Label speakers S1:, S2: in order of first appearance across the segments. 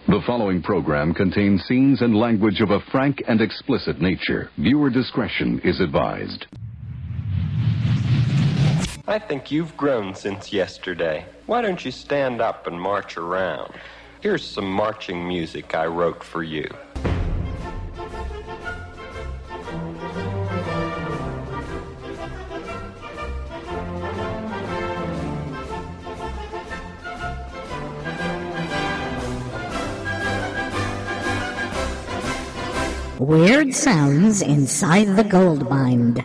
S1: The following program contains scenes and language of a frank and explicit nature. Viewer discretion is advised.
S2: I think you've grown since yesterday. Why don't you stand up and march around? Here's some marching music I wrote for you.
S3: Weird sounds inside the gold mine.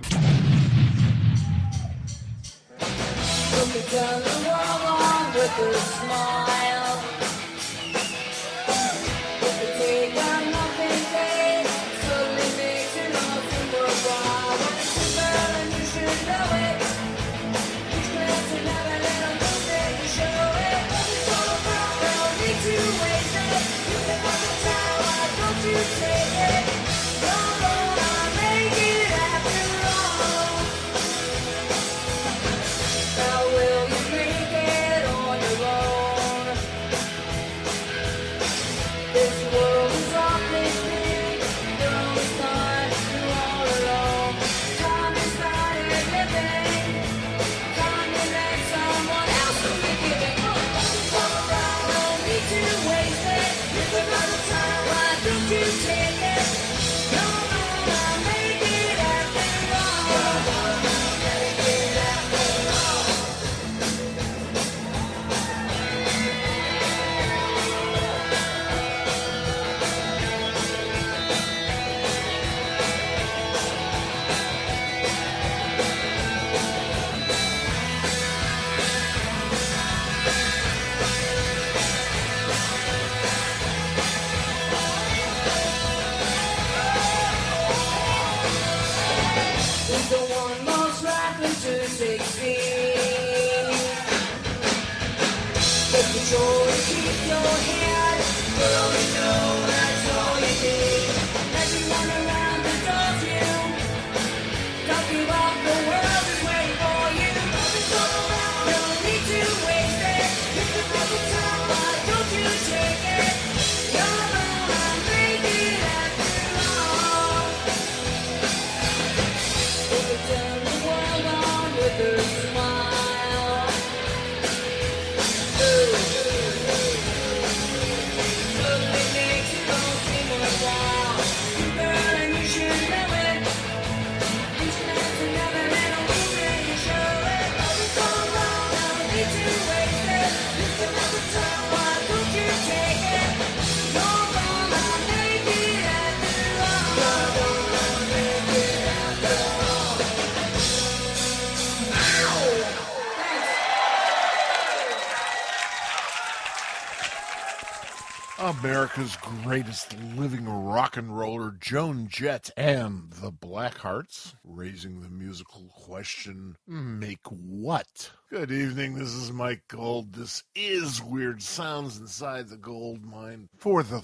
S4: America's greatest living rock and roller, Joan Jett and the Blackhearts, raising the musical question, make what? Good evening, this is Mike Gold. This is Weird Sounds Inside the Gold Mine for the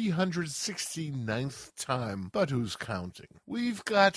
S4: 369th time, but who's counting? We've got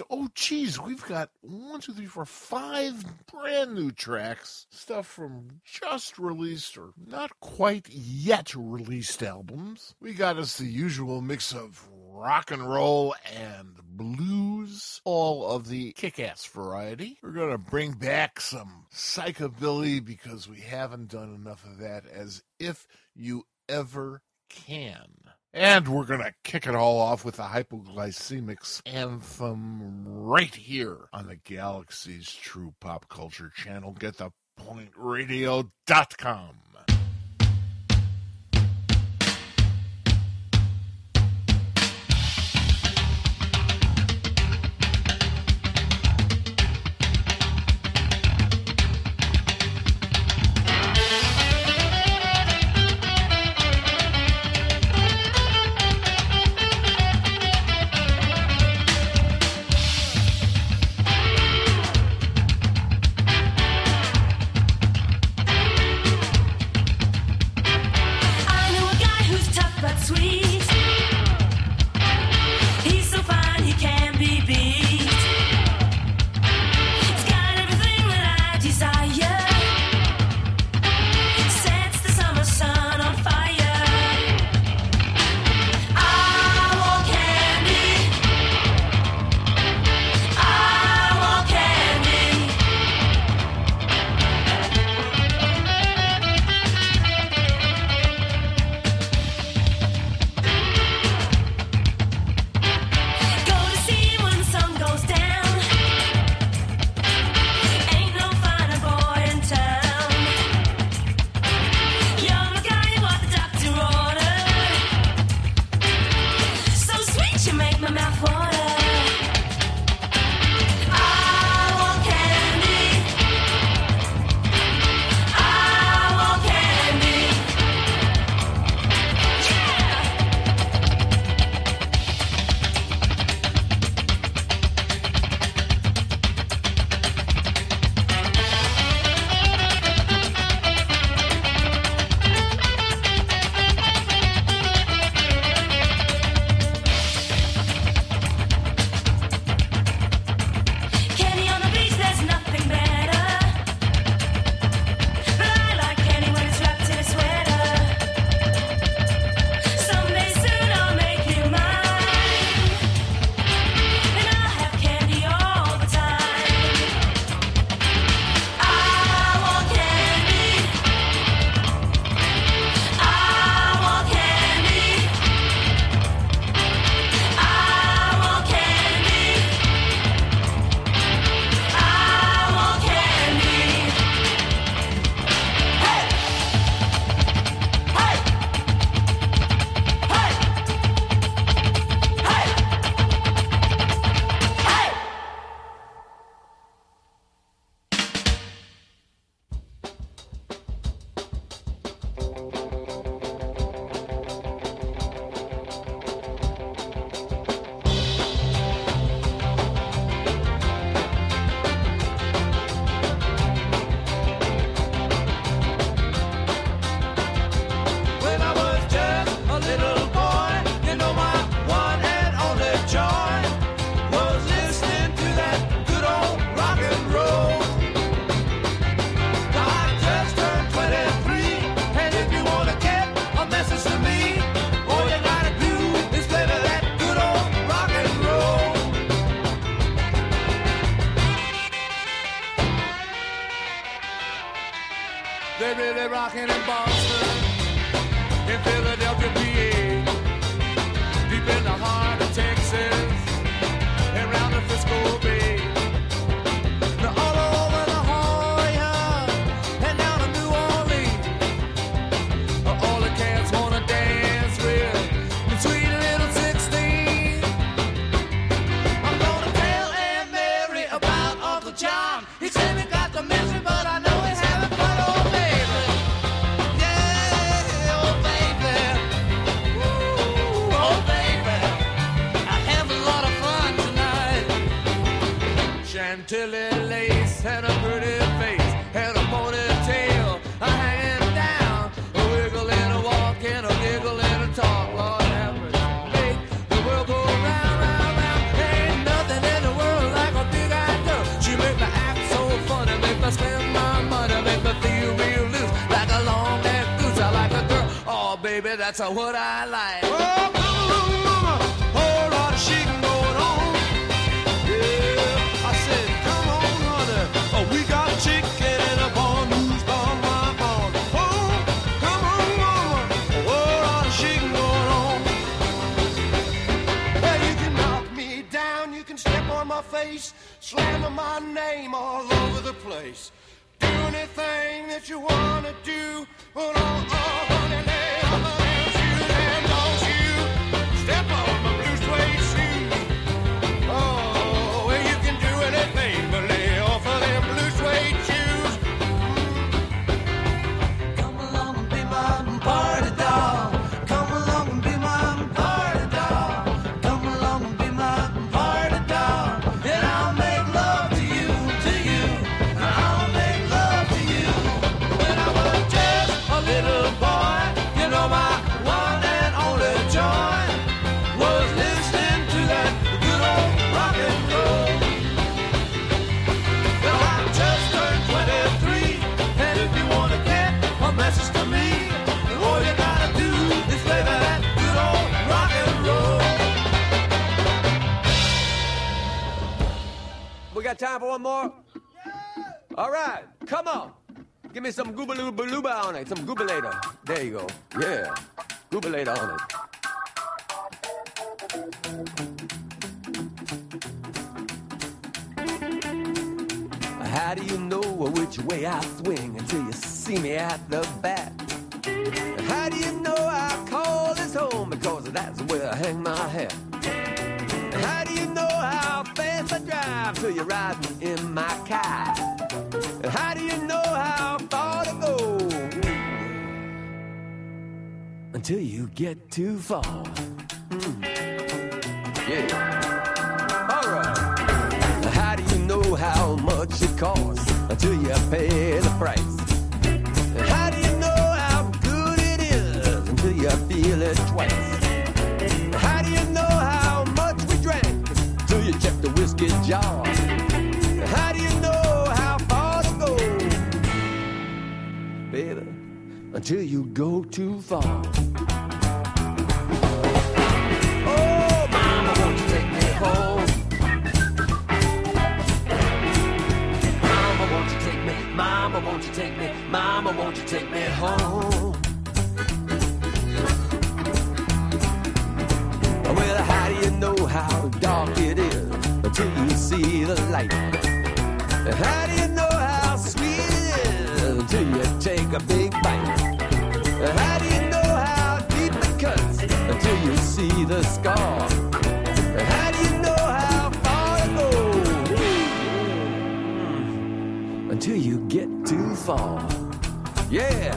S4: 5 brand new tracks, stuff from just released or not quite yet released albums. We got us the usual mix of rock and roll and blues, all of the kick-ass variety. We're going to bring back some psychobilly because we haven't done enough of that, as if you ever can. And we're going to kick it all off with a hypoglycemics anthem right here on the Galaxy's True Pop Culture channel. GetThePointRadio.com.
S5: rocking in Boston, in Philadelphia, PA, deep in the heart of Texas, and round the Frisco Bay. Now all over La Jolla, and down to New Orleans, all the cats wanna dance with the sweet little 16. I'm gonna tell Aunt Mary about Uncle John. He said he got the message, but I know he's having fun, oh baby. Yeah, oh baby. Ooh, oh baby. I have a lot of fun tonight. Chantilly lace had a pretty face, had a ponytail, hanging down, a wiggle and a walk and a giggle and a talk. Lord have mercy, make the world go round, round, round. Ain't nothing in the world like a big-eyed girl. She make me act so funny, make me spend my money, make me feel real loose, like a long-necked goose. I like a girl, oh baby, that's what I like. Oh, come along, mama, whole lot of shaking going on. Yeah, I said, come on, honey, oh, we got chicken and a bun, who's on my bun. Oh, come on, mama, a whole lot of shaking going on. Well, you can knock me down, you can step on my face, slamming my name all over the place. Do anything that you wanna do, but honey, lay on the dance shoes and don't you step on my blue suede shoes. Oh, well, you can do anything but lay off of them blue suede shoes. Come along and be my party doll. Come along and be my party doll. Come along and be my party doll. And I'll make love to you, to you. I'll make love to you. When I was just a little boy, you know my one and only joy was listening to that good old rock and roll. Well, I just turned 23, and if you want to get a message to me, all you gotta do is play that good old rock and roll. We got time for one more? All right, come on. Give me some goobaloo-balooba on it, some goobalator. There you go. Yeah, goobalator on it. How do you know which way I swing until you see me at the bat? How do you know I call this home? Because that's where I hang my hat. How do you know how fast I drive till you're riding in my car? How do you know how far to go until you get too far? Yeah. All right. How do you know how much it costs until you pay the price? How do you know how good it is until you feel it twice? How do you know how much we drank till you check the whiskey jar? How do you know how far to go, baby, until you go too far? Oh, mama, won't you take me home? Mama, won't you take me? Mama, won't you take me? Mama, won't you take me home? Well, how do you know how dark it is until you see the light? How do you know how sweet it is until you take a big bite? How do you know how deep it cuts until you see the scar? How do you know how far to go until you get too far? Yeah.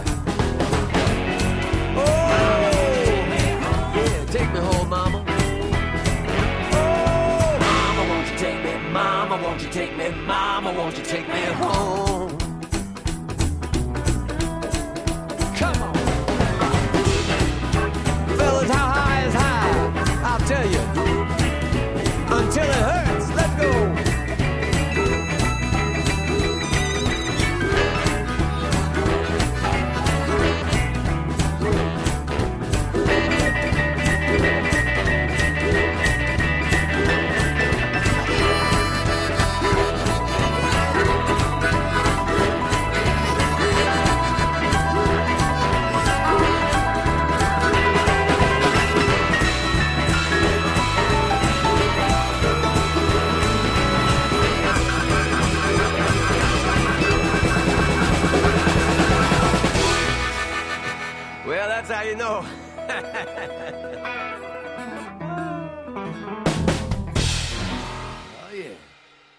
S5: Oh, yeah, take me home, mama. Oh, mama, won't you take me? Mama, won't you take me? Mama, won't you take me home? Come on. Fellas, how high is high? I'll tell you. Until it hurts, let's go.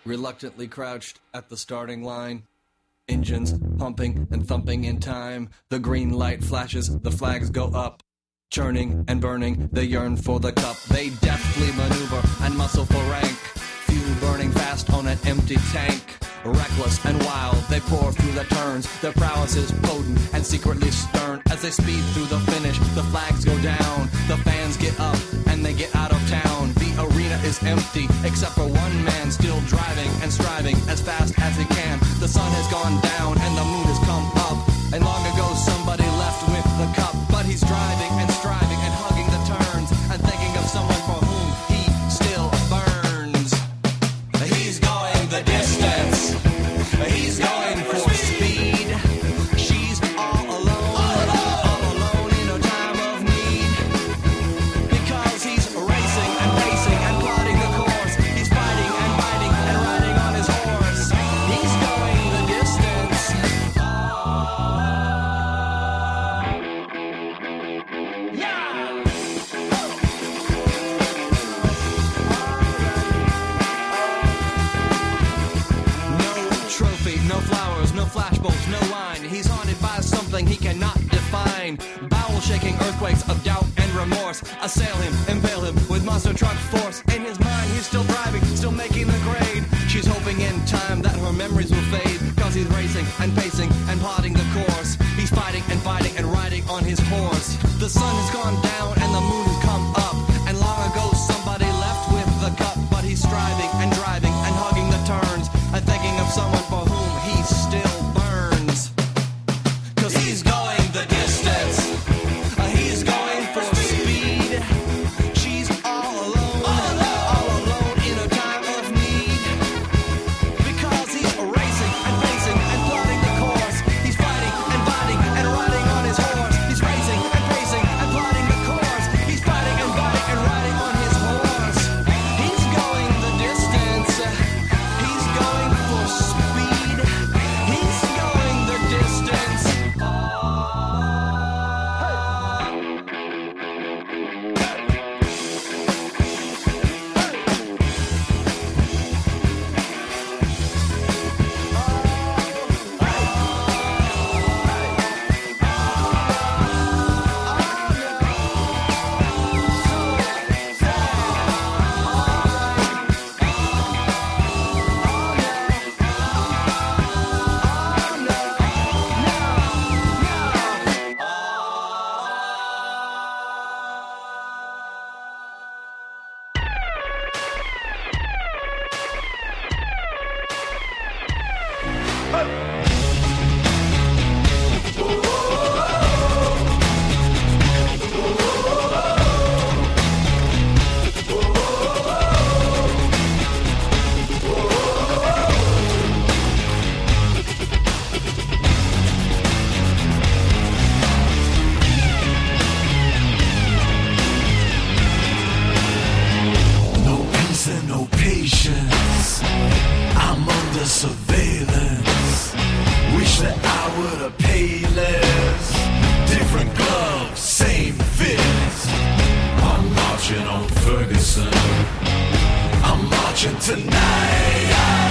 S6: reluctantly crouched at the starting line. Engines pumping and thumping in time. The green light flashes, the flags go up. Churning and burning, they yearn for the cup. They deftly maneuver and muscle for rank. Fuel burning fast on an empty tank. Reckless and wild, they pour through the turns. Their prowess is potent and secretly stern. As they speed through the finish, the flags go down. The fans get up and they get out of town. The arena is empty, except for one man still driving and striving as fast as he can. The sun has gone down and the moon has come up. And long ago somebody left with the cup. But he's driving and striving and hugging the turns and thinking of someone for whom he still burns. He's going the distance. He's going for speed. She's all alone in a time of need. Because he's racing and pacing and plotting the course. He's fighting and fighting and riding on his horse. He's going the distance. No flowers, no flashbulbs, no wine. He's haunted by something he cannot define. Bowel-shaking earthquakes of doubt and remorse assail him, impale him with monster truck force. In his mind, he's still driving, still making the grade. She's hoping in time that her memories will fade. Cause he's racing and pacing and plotting the course. He's fighting and fighting and riding on his horse. The sun has gone down and the moon has come up. And long ago somebody left with the cup. But he's striving and driving and hugging the turns and thinking of someone for whom he still burns. Cause he's going the distance. He's going for speed. She's all alone in a time of need. Because he's racing and pacing and plotting the course. He's fighting and fighting and riding on his horse. He's racing and pacing and plotting the course. He's fighting and fighting and riding on his horse. He's going the distance. He's going for speed. He's going the distance.
S7: No peace and no patience. I'm under surveillance. Wish that I would have paid less. Different gloves, same fits. I'm marching on Ferguson. I'm marching tonight.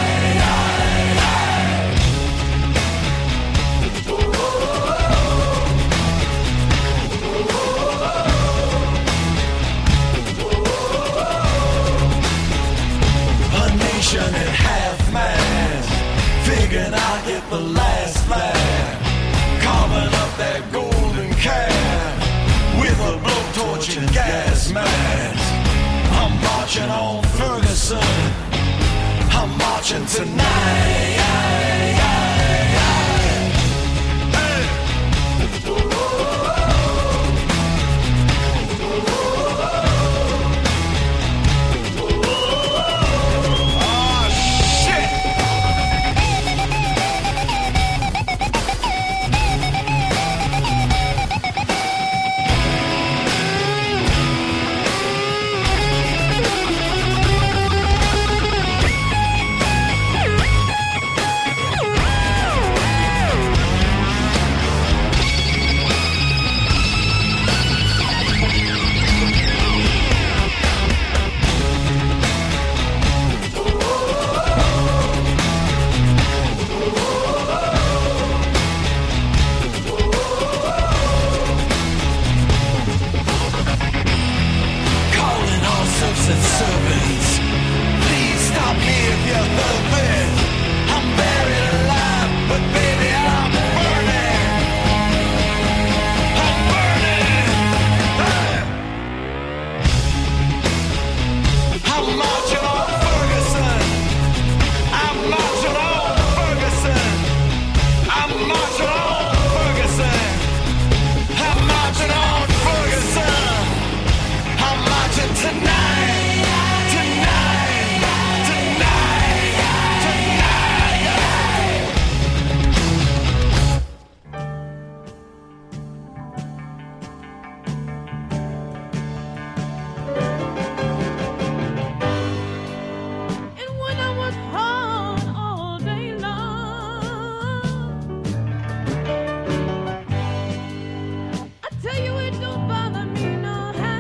S7: A nation at half-mast, figuring I'll get the last laugh. Carving up that golden calf with a blowtorch and gas mask. I'm marching on Ferguson. I'm marching tonight. said, servants, please stop me if you hurt me. I'm buried alive, but baby, I'm burning. I'm burning. I'm marching on Ferguson. I'm marching on Ferguson. I'm marching on Ferguson. I'm marching on Ferguson. I'm marching tonight, tonight, tonight,
S8: And when I was hard all day long, I tell you it don't bother me no how.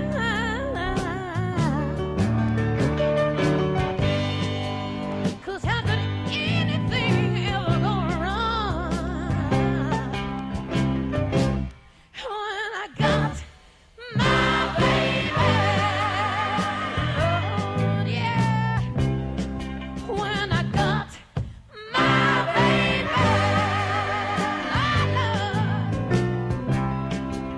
S8: 'Cause how could anything ever go wrong when I got my baby? Oh, yeah. When I got my baby, I love.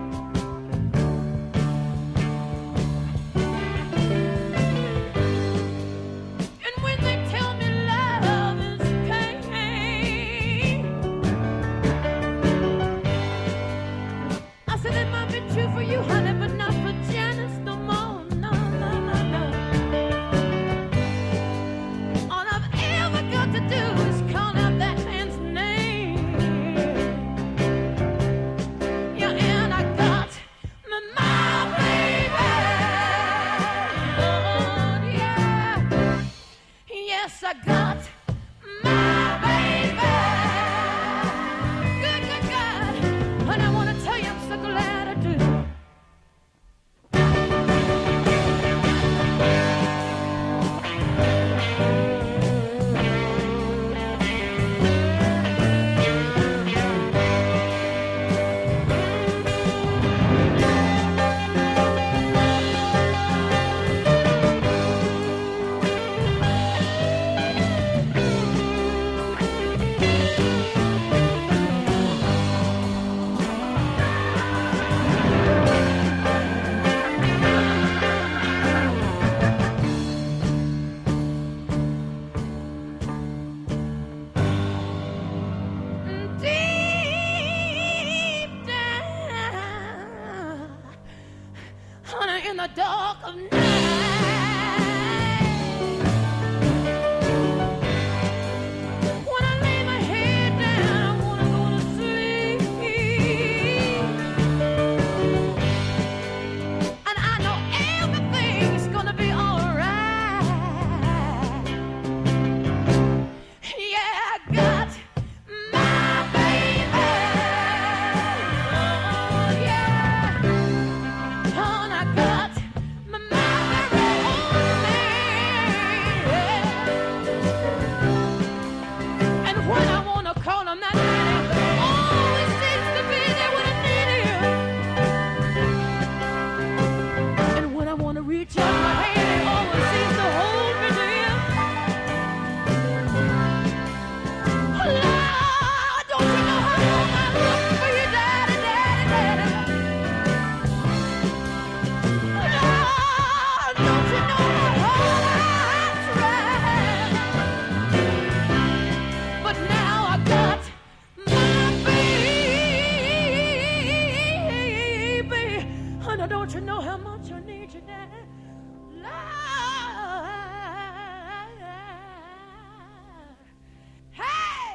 S8: And when they tell me love is pain, I said it might be true for you, honey, but not for Janice no more. No, no, no, no. All I've ever got to do is call out that man's name. Yeah, and I got my baby. Oh, yeah. Yes, I got my baby. Good, good, God. And I want to tell you I'm so glad I do. Deep down, honey, in the dark of night, when I lay my head down, I wanna go to sleep, and I know everything's gonna be alright. Yeah, I got my baby. Oh, yeah. And I got my very own man. And when I wanna call him that man, always seems to be there when I need him. And when I wanna reach out my hand, he always seems to hold me dear. Lord, don't you know how long I look for you, Daddy, Daddy, Daddy? Lord, don't you know how hard I tried? But now I got my baby, and don't you know how much I need you, Daddy? Lord, hey!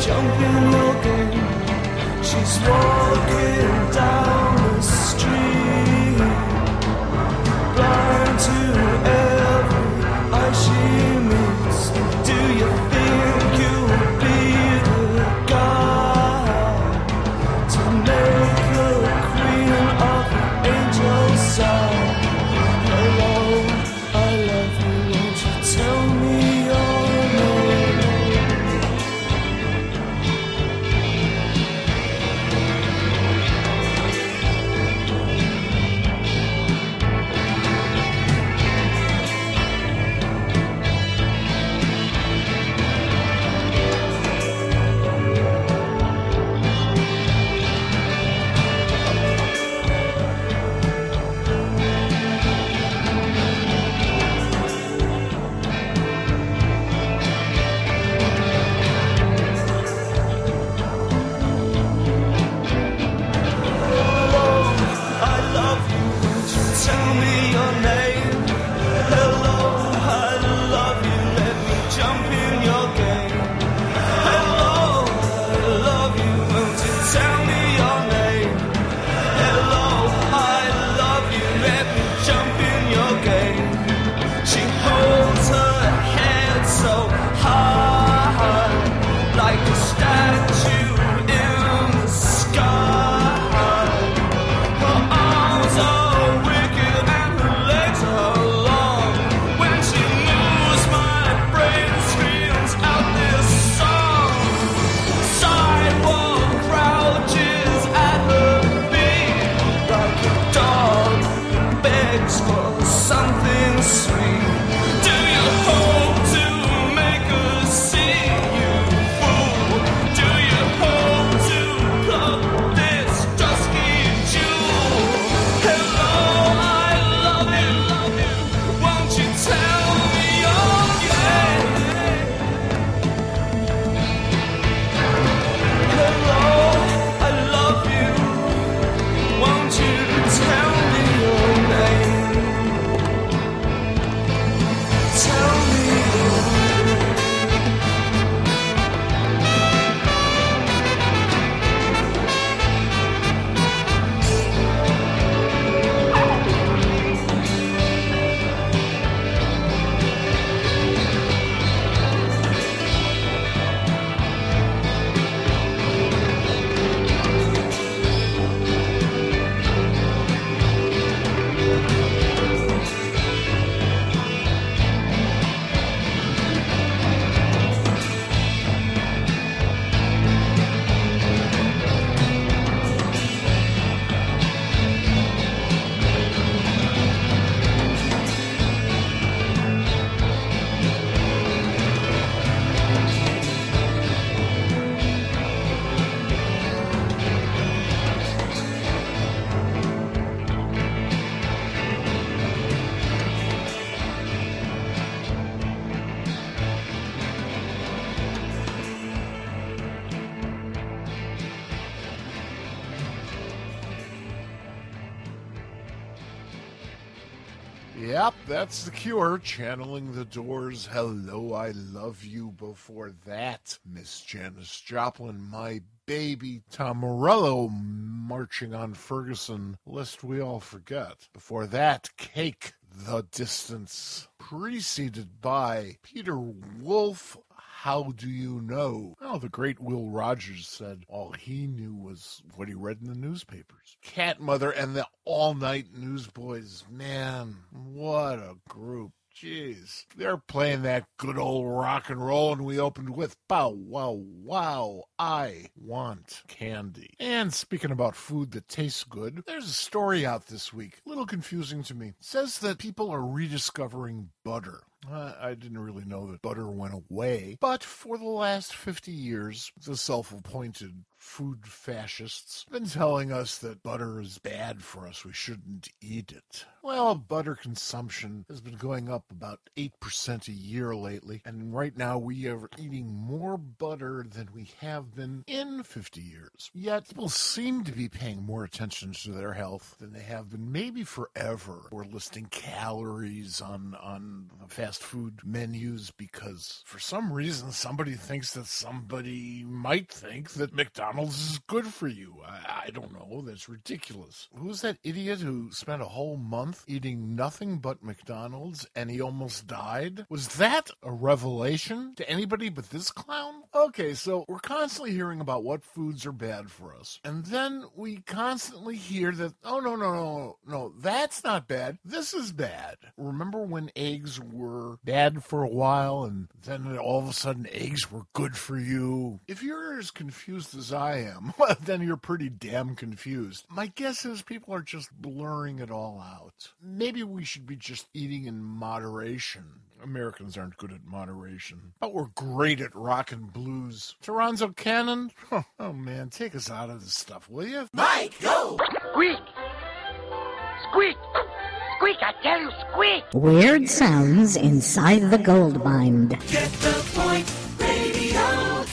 S7: jump in your game. She's walking down the street, blind to every eye she meets. Do you think you'll be the guy to make the queen of the angels sigh? Hello, I love you, won't you tell me your name? Tell me your name. Hello, I love you. Let me jump in your game. Hello, I love you. Won't you tell me your name? Hello, I love you. Let me jump in your game. She holds her head so high, like a statue in the sky. Her arms are wicked and her legs are long. When she moves, my brain screams out this song. Sidewalk crouches at her feet like a dog that begs for something sweet. Do you hope to make her see you, fool? Do you hope to pluck this dusky jewel? Hello, I love you. Won't you tell me your name? Hello, I love you. Won't you tell me your name? Tell me your name.
S4: Yep, that's The Cure, channeling the Doors' Hello, I Love You. Before that, Miss Janis Joplin, My Baby. Tom Morello, Marching on Ferguson, lest we all forget. Before that, Cake, The Distance. Preceded by Peter Wolf, How Do You Know? Well, the great Will Rogers said all he knew was what he read in the newspapers. Cat Mother and the All Night Newsboys. Man, what a group. Jeez. They're playing that good old rock and roll, and we opened with Bow Wow Wow, I Want Candy. And speaking about food that tastes good, there's a story out this week, a little confusing to me. It says that people are rediscovering butter. I didn't really know that butter went away, but for the last 50 years, the self-appointed food fascists have been telling us that butter is bad for us. We shouldn't eat it. Well, butter consumption has been going up about 8% a year lately, and right now we are eating more butter than we have been in 50 years. Yet people seem to be paying more attention to their health than they have been maybe forever. We're listing calories on the fast fast food menus because for some reason somebody thinks that somebody might think that McDonald's is good for you. I don't know. That's ridiculous. Who's that idiot who spent a whole month eating nothing but McDonald's and he almost died? Was that a revelation to anybody but this clown? Okay, so we're constantly hearing about what foods are bad for us. And then we constantly hear that, oh, no, that's not bad. This is bad. Remember when eggs were bad for a while and then all of a sudden eggs were good for you? If you're as confused as I am, well, then you're pretty damn confused. My guess is people are just blurring it all out. Maybe we should be just eating in moderation. Americans aren't good at moderation, but we're great at rock and blues. Toronzo Cannon? Oh man, take us out of this stuff, will you?
S7: Mike, go!
S9: Squeak! Squeak! Squeak, I tell you, squeak!
S3: Weird sounds inside the gold mine.
S7: Get the point, radio.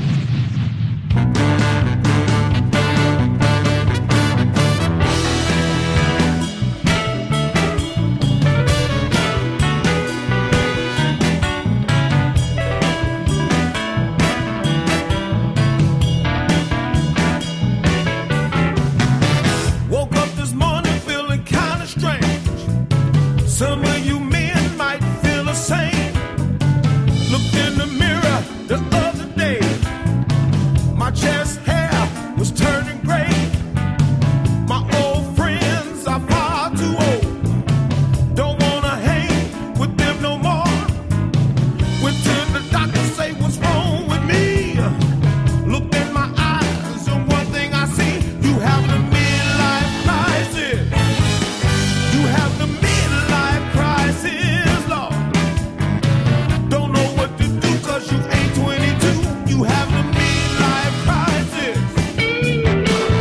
S10: Some of you men might feel the same. Looked in the mirror the other day. My chest hair was turning gray. My old friends are far too old. Don't wanna hang with them no more. Went to the doctor, say what's wrong with me. Looked in my eyes and one thing I see, you have the midlife crisis. You have the midlife crisis, Lord. Don't know what to do 'cause you ain't 22. You have the midlife crisis.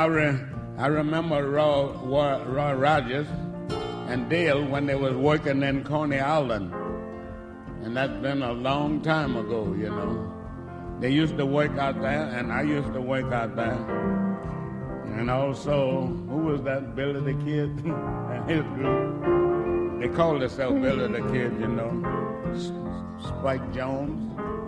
S11: I remember Roy Rogers and Dale when they was working in Coney Island. And that's been a long time ago, you know. They used to work out there, and I used to work out there. And also, who was that, Billy the Kid? And his group. They called themselves Billy the Kid, you know. Spike Jones.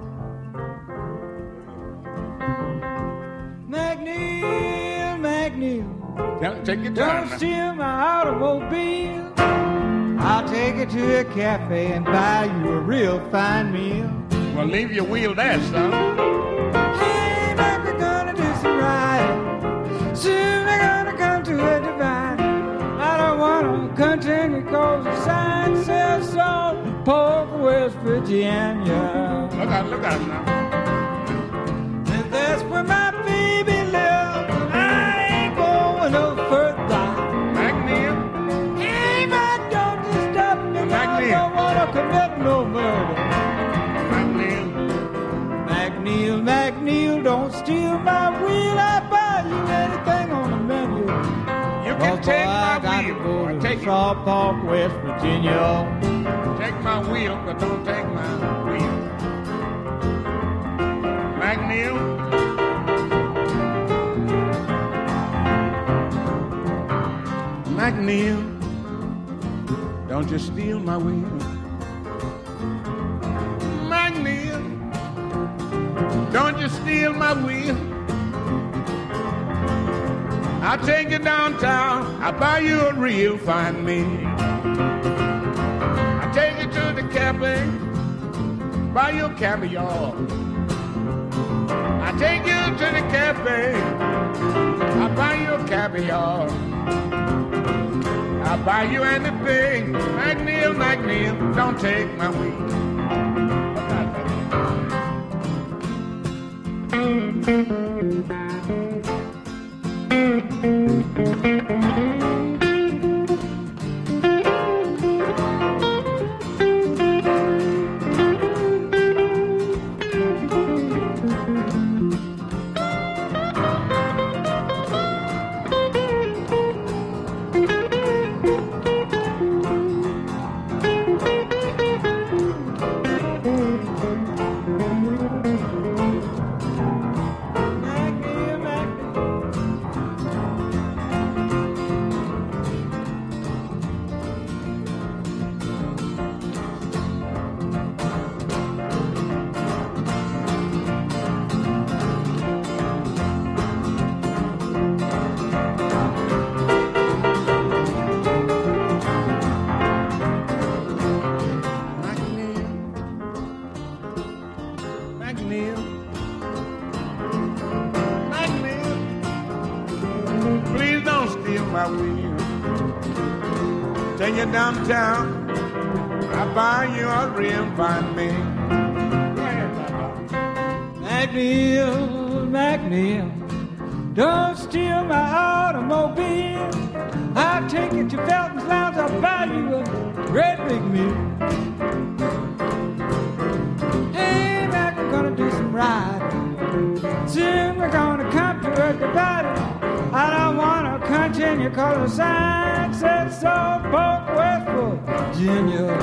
S12: McNeil,
S11: take your
S12: don't
S11: time.
S12: steal my automobile. I'll take you to a cafe and buy you a real fine meal.
S11: Well, leave your wheel there, son.
S12: Hey, Mac, we're gonna do some riding. Soon we're gonna come to a divide. I don't wanna continue cause the sign says so. Polk, West Virginia.
S11: Look out now.
S12: And that's where my baby lives. I ain't going no further.
S11: McNeil.
S12: Hey, man, don't disturb me.
S11: McNeil.
S12: I don't wanna commit no murder. McNeil, don't steal my wheel. I buy you anything on the menu.
S11: You can take my
S12: wheel.
S11: wheel.
S12: I take South Park, West Virginia.
S11: Take my wheel, but don't take my wheel. McNeil. McNeil, don't you steal my wheel. McNeil, don't you steal my wheel. I'll take you downtown, I'll buy you a real fine meal. I'll take you to the cafe, buy you caviar. I'll take you to the cafe, I'll buy you caviar. I'll buy you anything. McNeil, don't take my wheel. Downtown, I buy you a real fine meal.
S12: McNeil, don't steal my automobile. I'll take you to Felton's Lounge, I'll buy you a great big meal. Hey, Mac, we're gonna do some riding. Soon we're gonna come to a divided. I don't wanna continue cause the sign said so. Polk, West Virginia.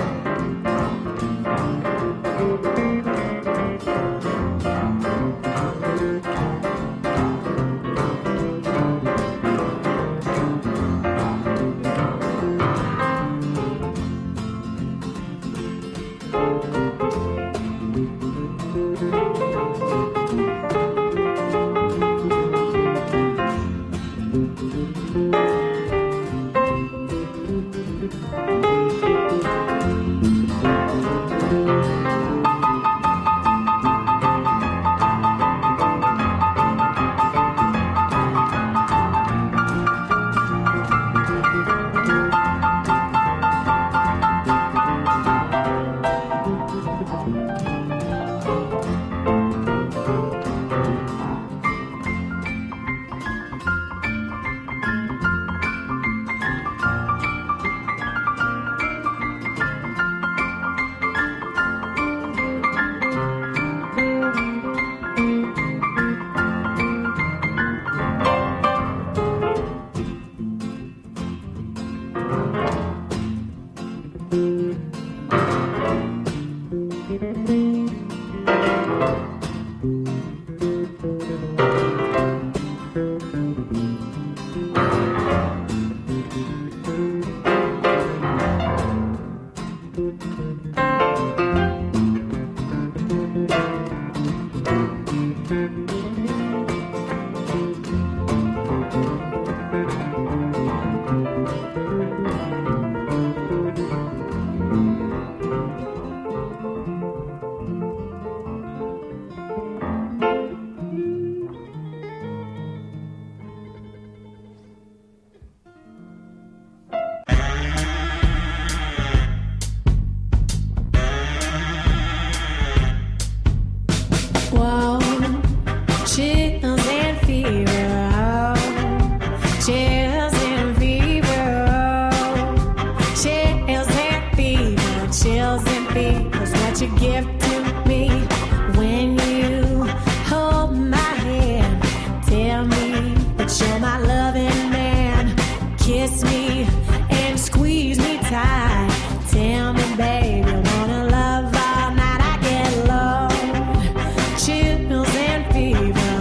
S13: what you give to me when you hold my hand. Tell me that you're my loving man. Kiss me and squeeze me tight. Tell me, baby, you wanna love all night. I get low, chills and fever,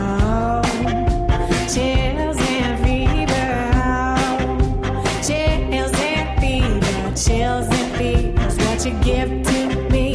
S13: chills and fever, chills and fever, chills and fever is what you give to me.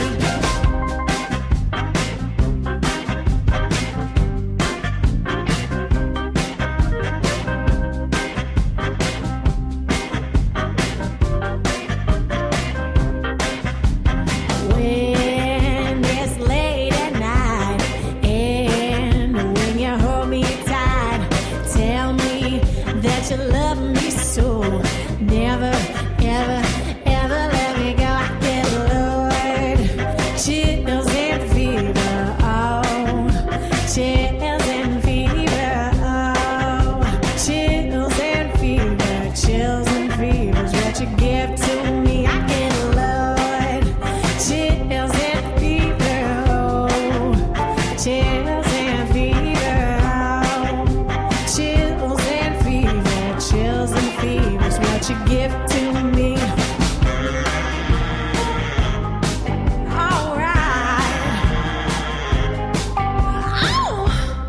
S13: When it's late at night and when you hold me tight, tell me that you love me so. Never, ever, ever let me go. I get lured, chills and fever, oh, chills and fever, oh, chills and fever, chills and fever is what you give to me. I get lured, chills and fever, oh, chills and fever, oh, chills and fever, chills and fever is what you give to me. All right. Oh.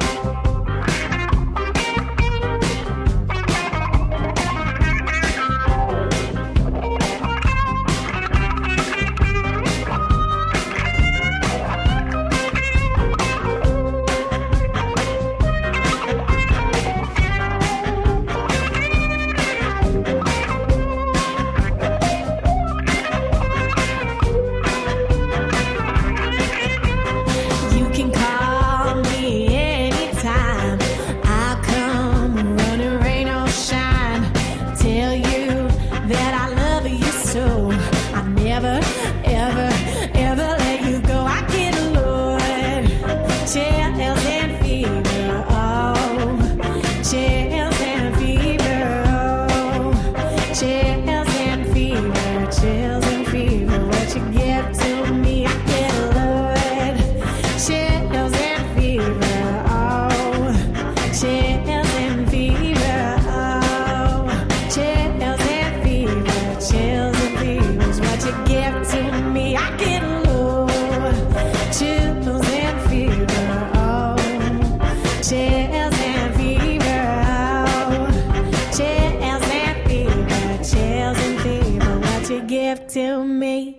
S13: You can call me anytime. I'll come running, rain or shine. Tell you that I love you so. I never, ever, ever let you go. I get lured, chills and fever, oh, chills and fever, oh, chills and fever, chills and fever. What you give to me, I get lured, chills and fever, oh, chills and fever, oh, chills and fever, chills and fever is what you give to me. I get lured, chills and fever, oh, chills and fever, oh, chills and fever, chills and fever, what you give to me.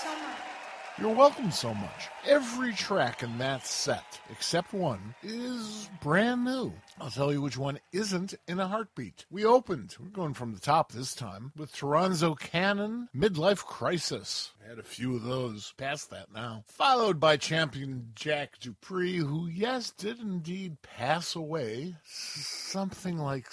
S8: so much.
S4: You're welcome so much. Every track in that set, except one, is brand new. I'll tell you which one isn't in a heartbeat. We're going from the top this time, with Toronzo Cannon, Midlife Crisis. I had a few of those, past that now. Followed by champion Jack Dupree, who, yes, did indeed pass away something like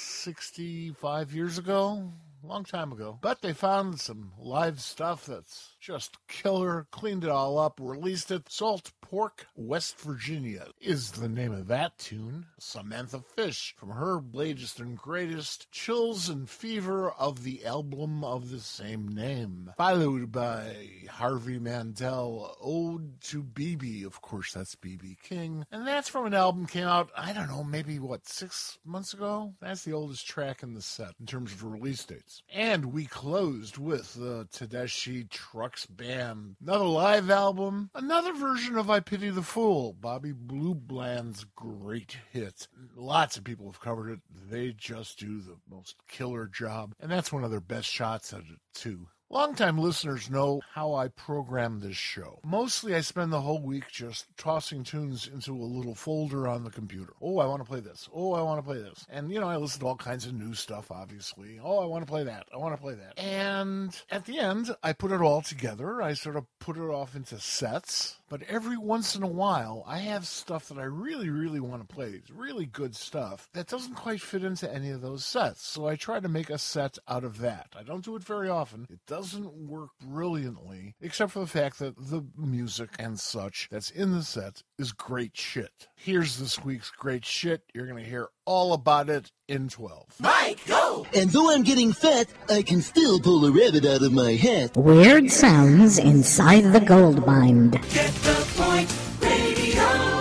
S4: 65 years ago. Long time ago. But they found some live stuff that's just killer, cleaned it all up, released it. Salt Pork, West Virginia is the name of that tune. Samantha Fish from her latest and greatest, Chills and Fever, of the album of the same name. Followed by Harvey Mandel, Ode to BB. Of course, that's BB King. And that's from an album came out, I don't know, maybe 6 months ago? That's the oldest track in the set in terms of release dates. And we closed with the Tedeschi Trucks Band. Another live album, another version of I Pity the Fool, Bobby Blue Bland's great hit. Lots of people have covered it. They just do the most killer job. And that's one of their best shots at it, too. Longtime listeners know how I program this show. Mostly I spend the whole week just tossing tunes into a little folder on the computer. Oh, I want to play this. Oh, I want to play this. And, I listen to all kinds of new stuff, obviously. Oh, I want to play that. I want to play that. And at the end, I put it all together. I sort of put it off into sets. But every once in a while, I have stuff that I really, really want to play. It's really good stuff that doesn't quite fit into any of those sets. So I try to make a set out of that. I don't do it very often. It doesn't work brilliantly, except for the fact that the music and such that's in the set is great shit. Here's this week's great shit. You're going to hear all about it in 12.
S14: Mike, go! And though I'm getting fat, I can still pull a rabbit out of my hat.
S3: Weird sounds inside the gold mine.
S7: Get the point, radio.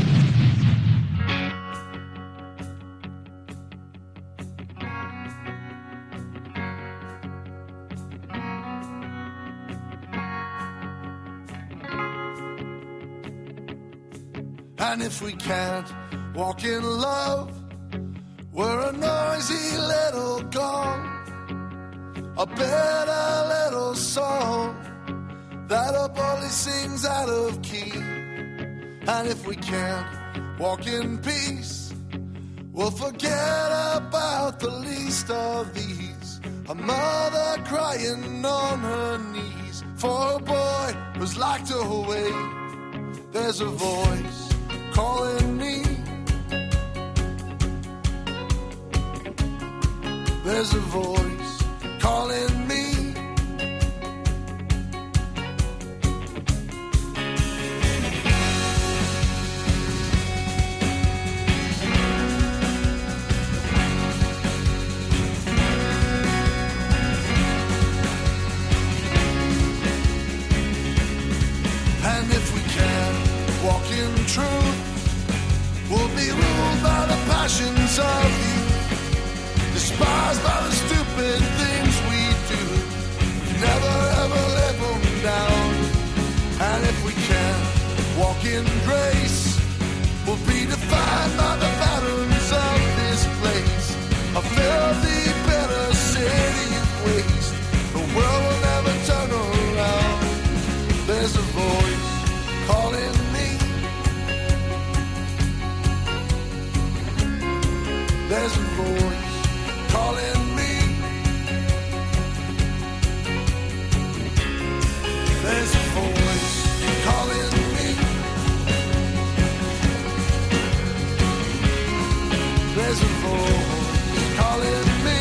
S7: And if we can't walk in love, we're a noisy little gong, a bitter little song that a bully sings out of key. And if we can't walk in peace, we'll forget about the least of these. A mother crying on her knees for a boy who's locked away. There's a voice calling me. There's a voice calling me. And if we can't walk in truth, we'll be ruled by the passions of youth, despised by the stupid things we do, never ever let them down. And if we can't walk in grace, we'll be defined by the patterns of this place, a filthy, bitter city of waste. The world will never turn around. There's a voice calling me. There's a voice calling me. There's a voice calling me. There's a voice calling me.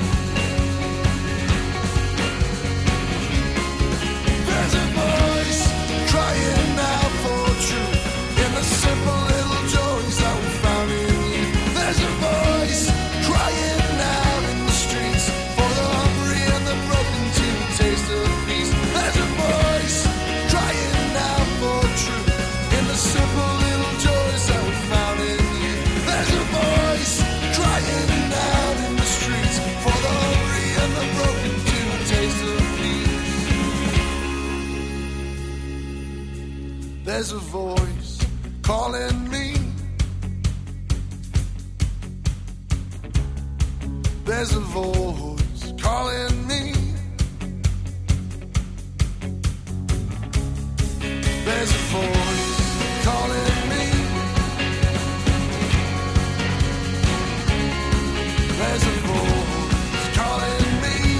S7: There's a voice crying out for truth in the simple little joys that we found in you. There's a voice crying out in the streets for the hungry and the broken to taste of peace. There's a voice crying out for truth in the simple little joys that we found in you. There's a voice crying out in the streets for the hungry and the broken to taste of peace. There's a voice calling me. There's a voice calling me.
S5: There's a voice calling me. There's a voice calling me.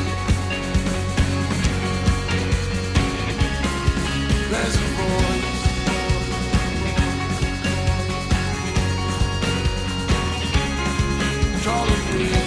S5: There's a voice calling me.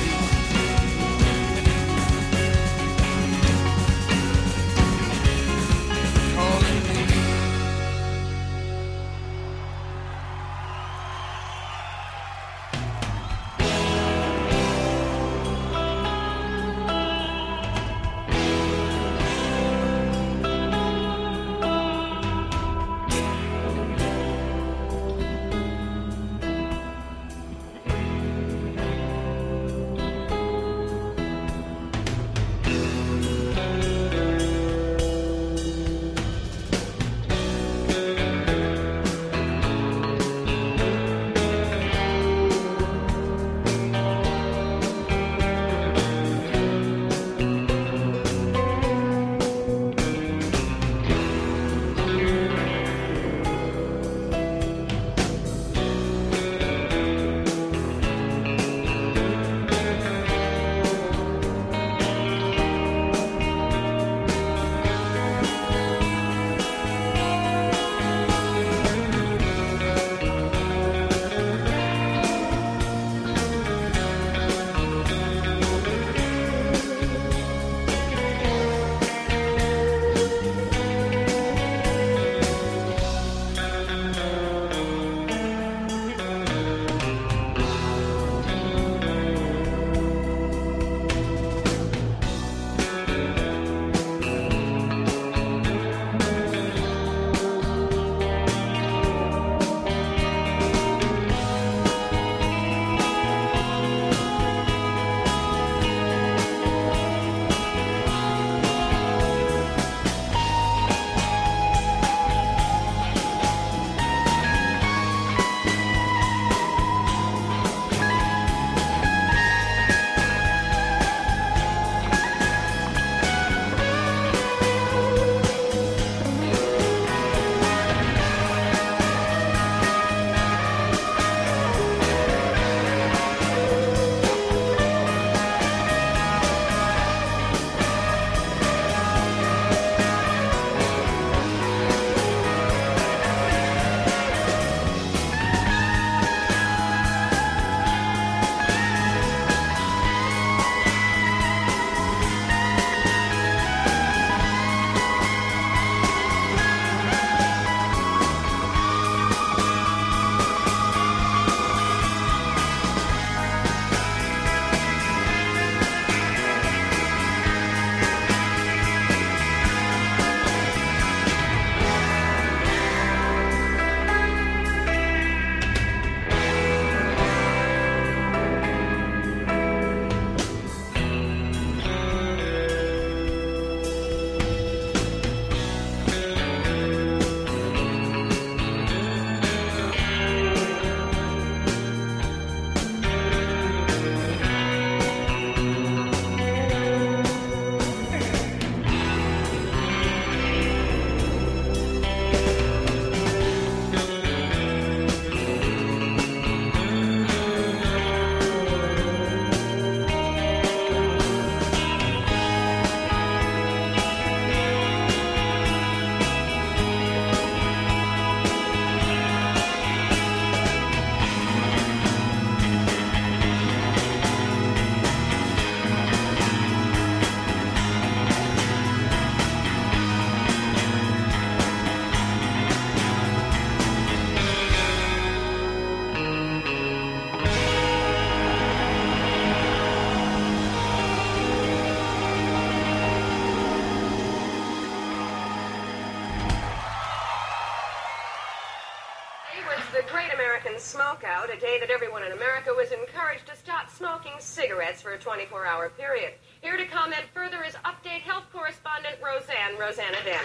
S15: Smokeout, a day that everyone in America was encouraged to stop smoking cigarettes for a 24-hour period. Here to comment further is Update Health correspondent Roseanna Dana.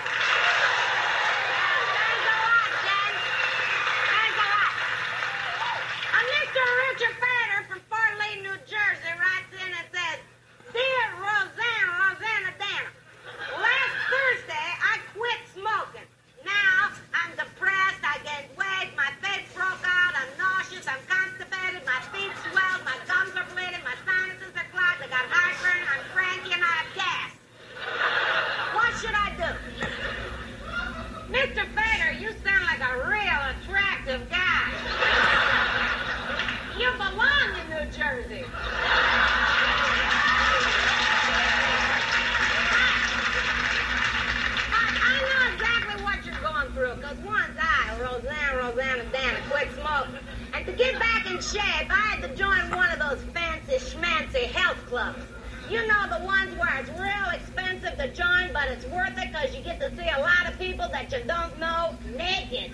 S16: Mr. Richard Fader from Fort Lee, New Jersey writes in and says, Dear Roseanna Dana, last Thursday I quit smoking. Now I'm avoid smoke. And to get back in shape, I had to join one of those fancy schmancy health clubs. You know, the ones where it's real expensive to join, but it's worth it because you get to see a lot of people that you don't know naked.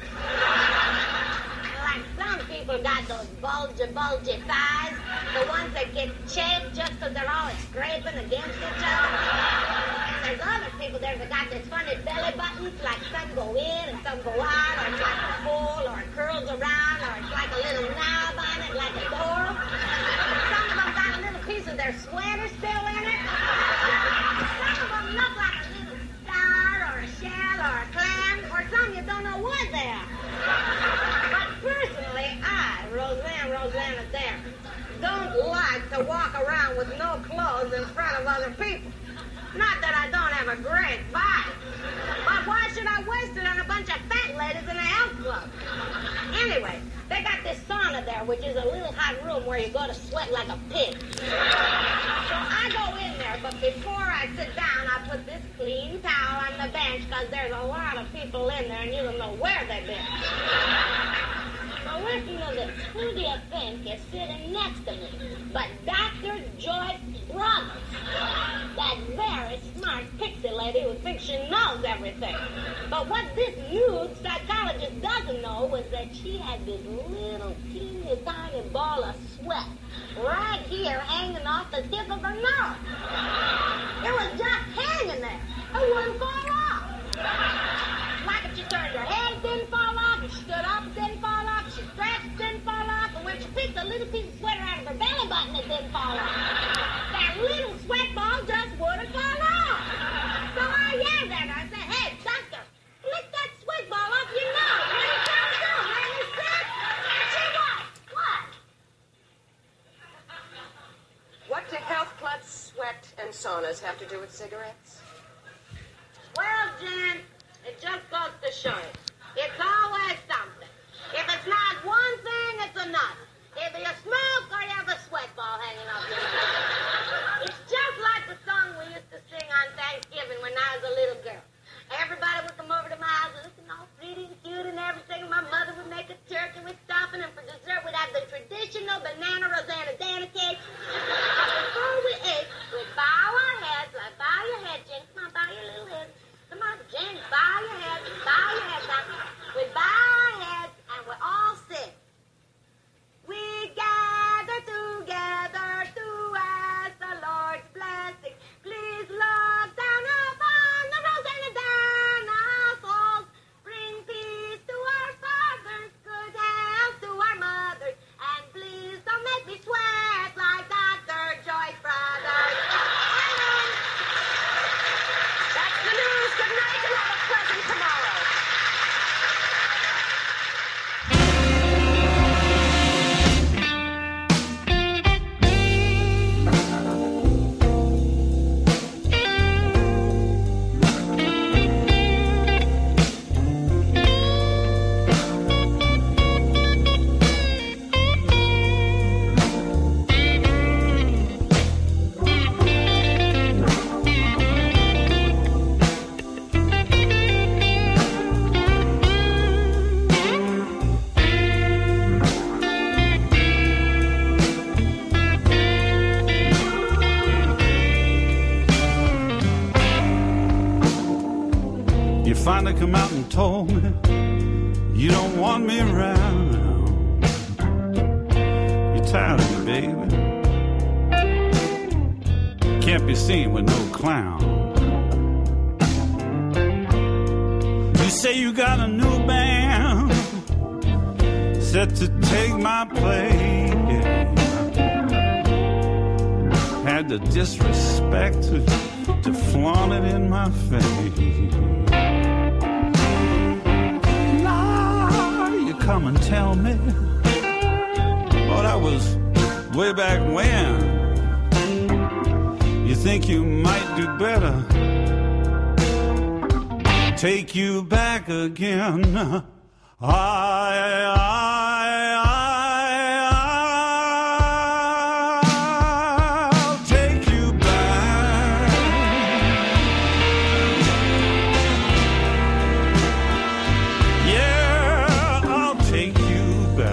S16: Like some people got those bulgy thighs, the ones that get chafed just because they're always scraping against each other. And there's other people there that got these funny belly buttons, like some go in and some go out, or it's like a full, or it curls around, or it's like a little knob on it, like a door. Some of them got a little piece of their sweater still in it. Some of them look like a little star, or a shell, or a clam, or some you don't know what they are. But personally, I, Roseanne Adair, don't like to walk around with no clothes in front of other people. Not that I don't have a great body, but why should I waste it on a bunch of fat ladies in a health club? Anyway, they got this sauna there, which is a little hot room where you go to sweat like a pig. So I go in there, but before I sit down, I put this clean towel on the bench because there's a lot of people in there and you don't know where they've been. So listen to this. Who do you think is sitting next to me? But Dr. Joyce Brothers. That very smart pixie lady who thinks she knows everything. But what this nude psychologist doesn't know was that she had this little teeny tiny ball of sweat right here hanging off the tip of her nose. It was just hanging there. It wouldn't fall off. Like if she turned her head, it didn't fall off. If she stood up, it didn't fall off. If she stretched, it didn't fall off. And when she picked a little piece of sweater out of her belly button, it didn't fall off. That little sweat ball just wouldn't fall off. So I yelled at her. I said, hey, doctor, lick that sweat ball off your nose. Let me tell you, let me sit. And she was. What?
S15: What do health clubs, sweat, and saunas have to do with cigarettes?
S16: Well, Jen, it just goes to show you. It's always something. If it's not one thing, it's another. Either you smoke or you have a sweat ball hanging off your nose. It's just like the song we used to sing on Thanksgiving when I was a little girl. Everybody would come over to my house looking all pretty and cute and everything. My mother would make a turkey with stuffing, and for dessert we'd have the traditional banana Rosanna Dana cake. Before we ate, we'd bow our heads. Like, bow your head, Jen. Come on, bow your little head. Come on, Jen, bow your head. Bow your head, doctor. We bow our heads and we all sing. We gather together to ask the Lord's blessing. Please look down upon the Rosanna Dana souls. Bring peace to our fathers, good health to our mothers, and please don't make me sweat like Dr. Joyce Brothers.
S15: That's the news. Good night and have a pleasant tomorrow.
S17: You finally come out and told me you don't want me around. You're tired of me, baby. Can't be seen with no clown. You say you got a new band set to take my place. Had the disrespect to flaunt it in my face. Come and tell me. Oh, that was way back when. You think you might do better? Take you back again. I'll take you back. Yeah, I'll take you back.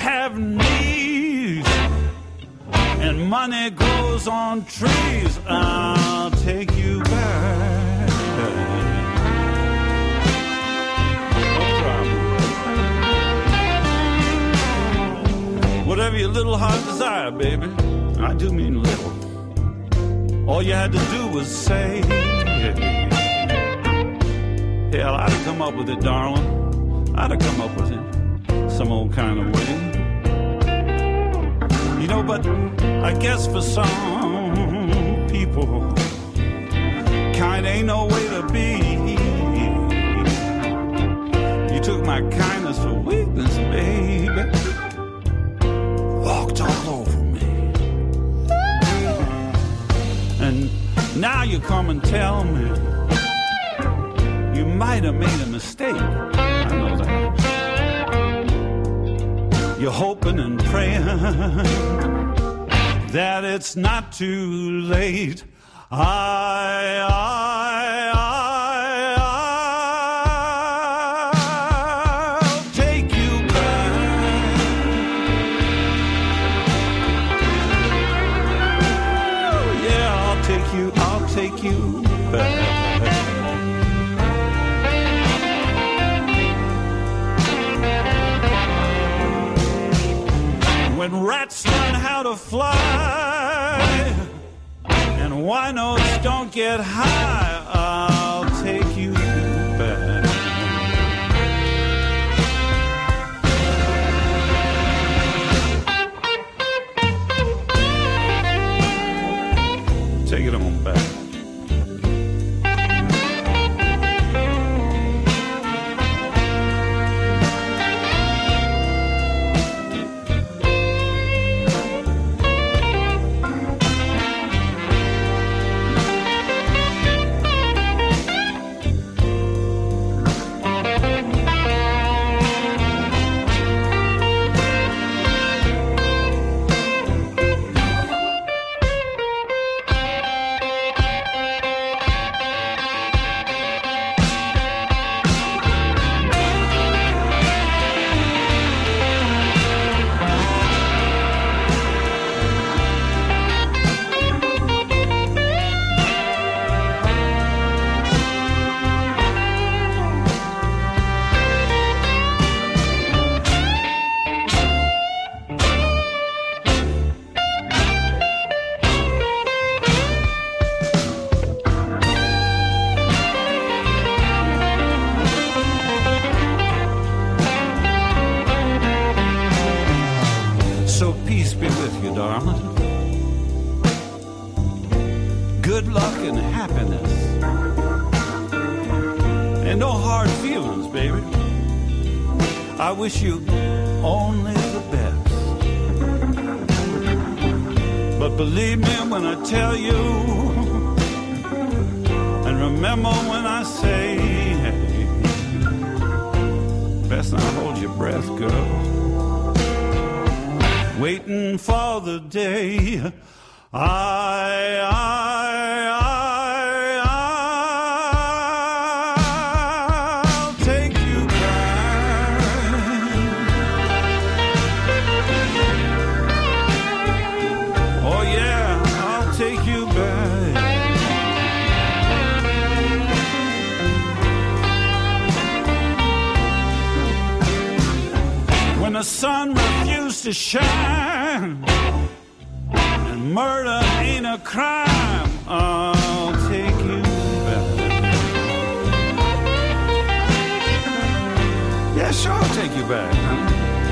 S17: have needs, and money grows on trees. I'll take you back. No problem. Whatever your little heart desire, baby. I do mean little. All you had to do was say, hell, I'd have come up with it, darling. I'd have come up with it some old kind of way. You know, but I guess for some people, kind ain't no way to be. You took my kindness for weakness, baby. Walked all over me. And now you come and tell me you might have made a mistake. I know that. You're hoping and praying that it's not too late. I'll take you back. Yeah, I'll take you back. When rats learn how to fly and winos don't get high, I'll take you back. Take it on back. Good luck and happiness. And no hard feelings, baby. I wish you only the best. But believe me when I tell you, and remember when I say, hey, best not hold your breath, girl. Waiting for the day I'll take you back. Oh yeah, I'll take you back. When the sun refused to shine, murder ain't a crime, I'll take you back. Yeah, sure, I'll take you back, honey.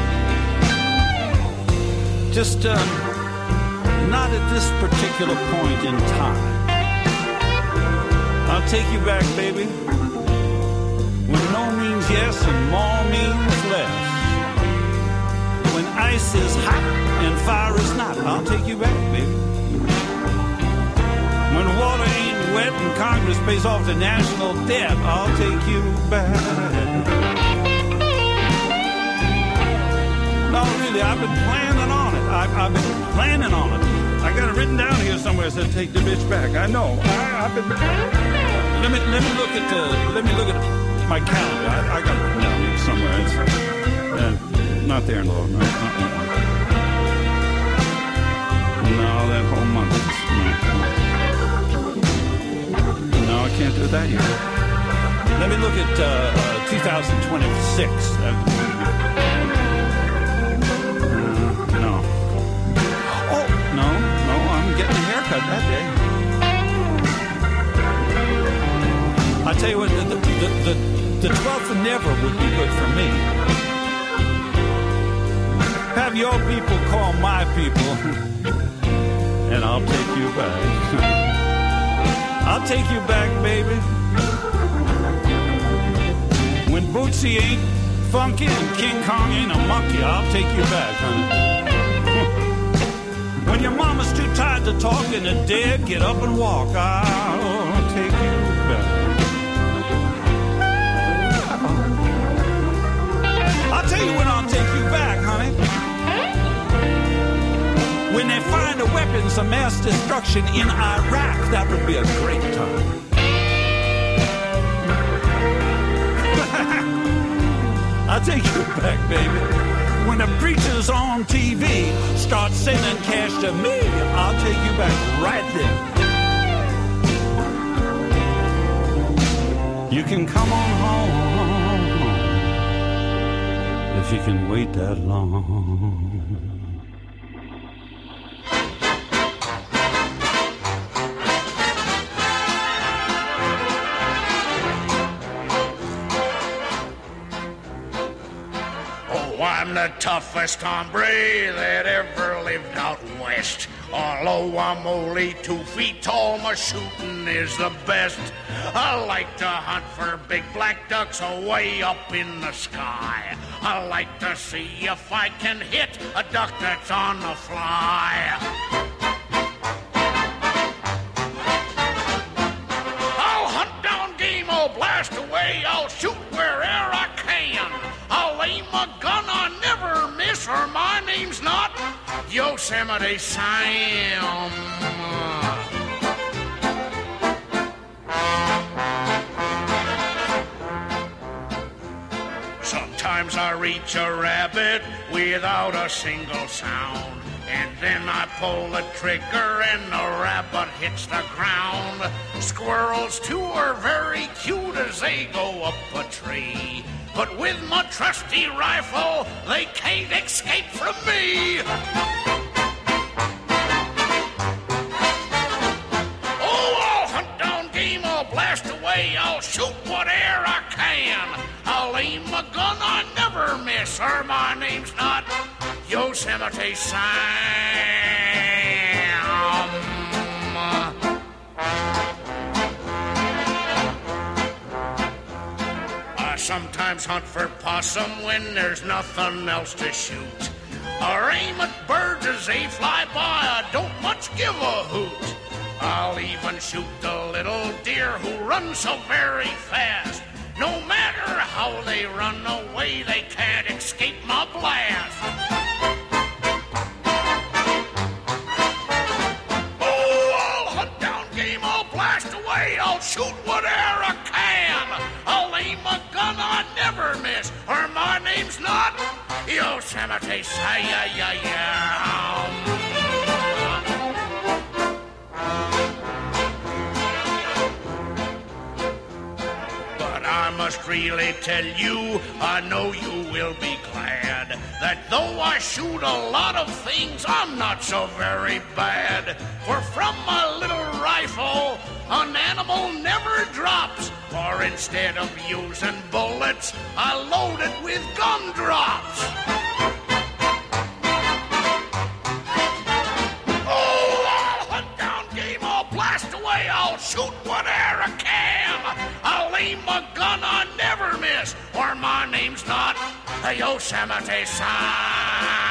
S17: Just, not at this particular point in time. I'll take you back, baby, when no means yes and more means less. When ice is hot and fire is not, I'll take you back, baby. When water ain't wet and Congress pays off the national debt, I'll take you back. No, really, I've been planning on it. I've been planning on it. I got it written down here somewhere. It said, "Take the bitch back." I know. I've been. Let me look at my calendar. I got it written down here somewhere. not there, no, not one. No, that whole month. No, I can't do that yet. Let me look at 2026. No. Oh, no, I'm getting a haircut that day. I tell you what, the 12th of never would be good for me. Have your people call my people, and I'll take you back. I'll take you back, baby. When Bootsy ain't funky and King Kong ain't a monkey, I'll take you back, honey. When your mama's too tired to talk and the dead get up and walk, I'll take you back. I'll tell you when I'll take you back, honey. When they find the weapons of mass destruction in Iraq, that would be a great time. I'll take you back, baby. When the preachers on TV start sending cash to me, I'll take you back right there. You can come on home if you can wait that long.
S18: I'm the toughest hombre that ever lived out west. Although I'm only 2 feet tall, my shooting is the best. I like to hunt for big black ducks away up in the sky. I like to see if I can hit a duck that's on the fly. I'll hunt down game, I'll blast away, I'll shoot wherever I can. I'll aim a gun, I never miss, or my name's not Yosemite Sam. Sometimes I reach a rabbit without a single sound, and then I pull the trigger and the rabbit hits the ground. Squirrels too are very cute as they go up a tree, but with my trusty rifle, they can't escape from me. Oh, I'll hunt down game, I'll blast away, I'll shoot whatever I can. I'll aim a gun, I never miss, or my name's not Yosemite Sam. Sometimes hunt for possum when there's nothing else to shoot, or aim at birds as they fly by, I don't much give a hoot. I'll even shoot the little deer who run so very fast. No matter how they run away, they can't escape my blast. Oh, I'll hunt down game, I'll blast away, I'll shoot whatever I can. I'll aim a gun, I never miss, or my name's not Yosemite Sam. But I must really tell you, I know you will be glad, that though I shoot a lot of things, I'm not so very bad. For from my little rifle, an animal never drops, for instead of using bullets, I load it with gumdrops. Oh, I'll hunt down game, I'll blast away, I'll shoot whatever I can. I'll aim a gun, I never miss, or my name's not Yosemite Sam.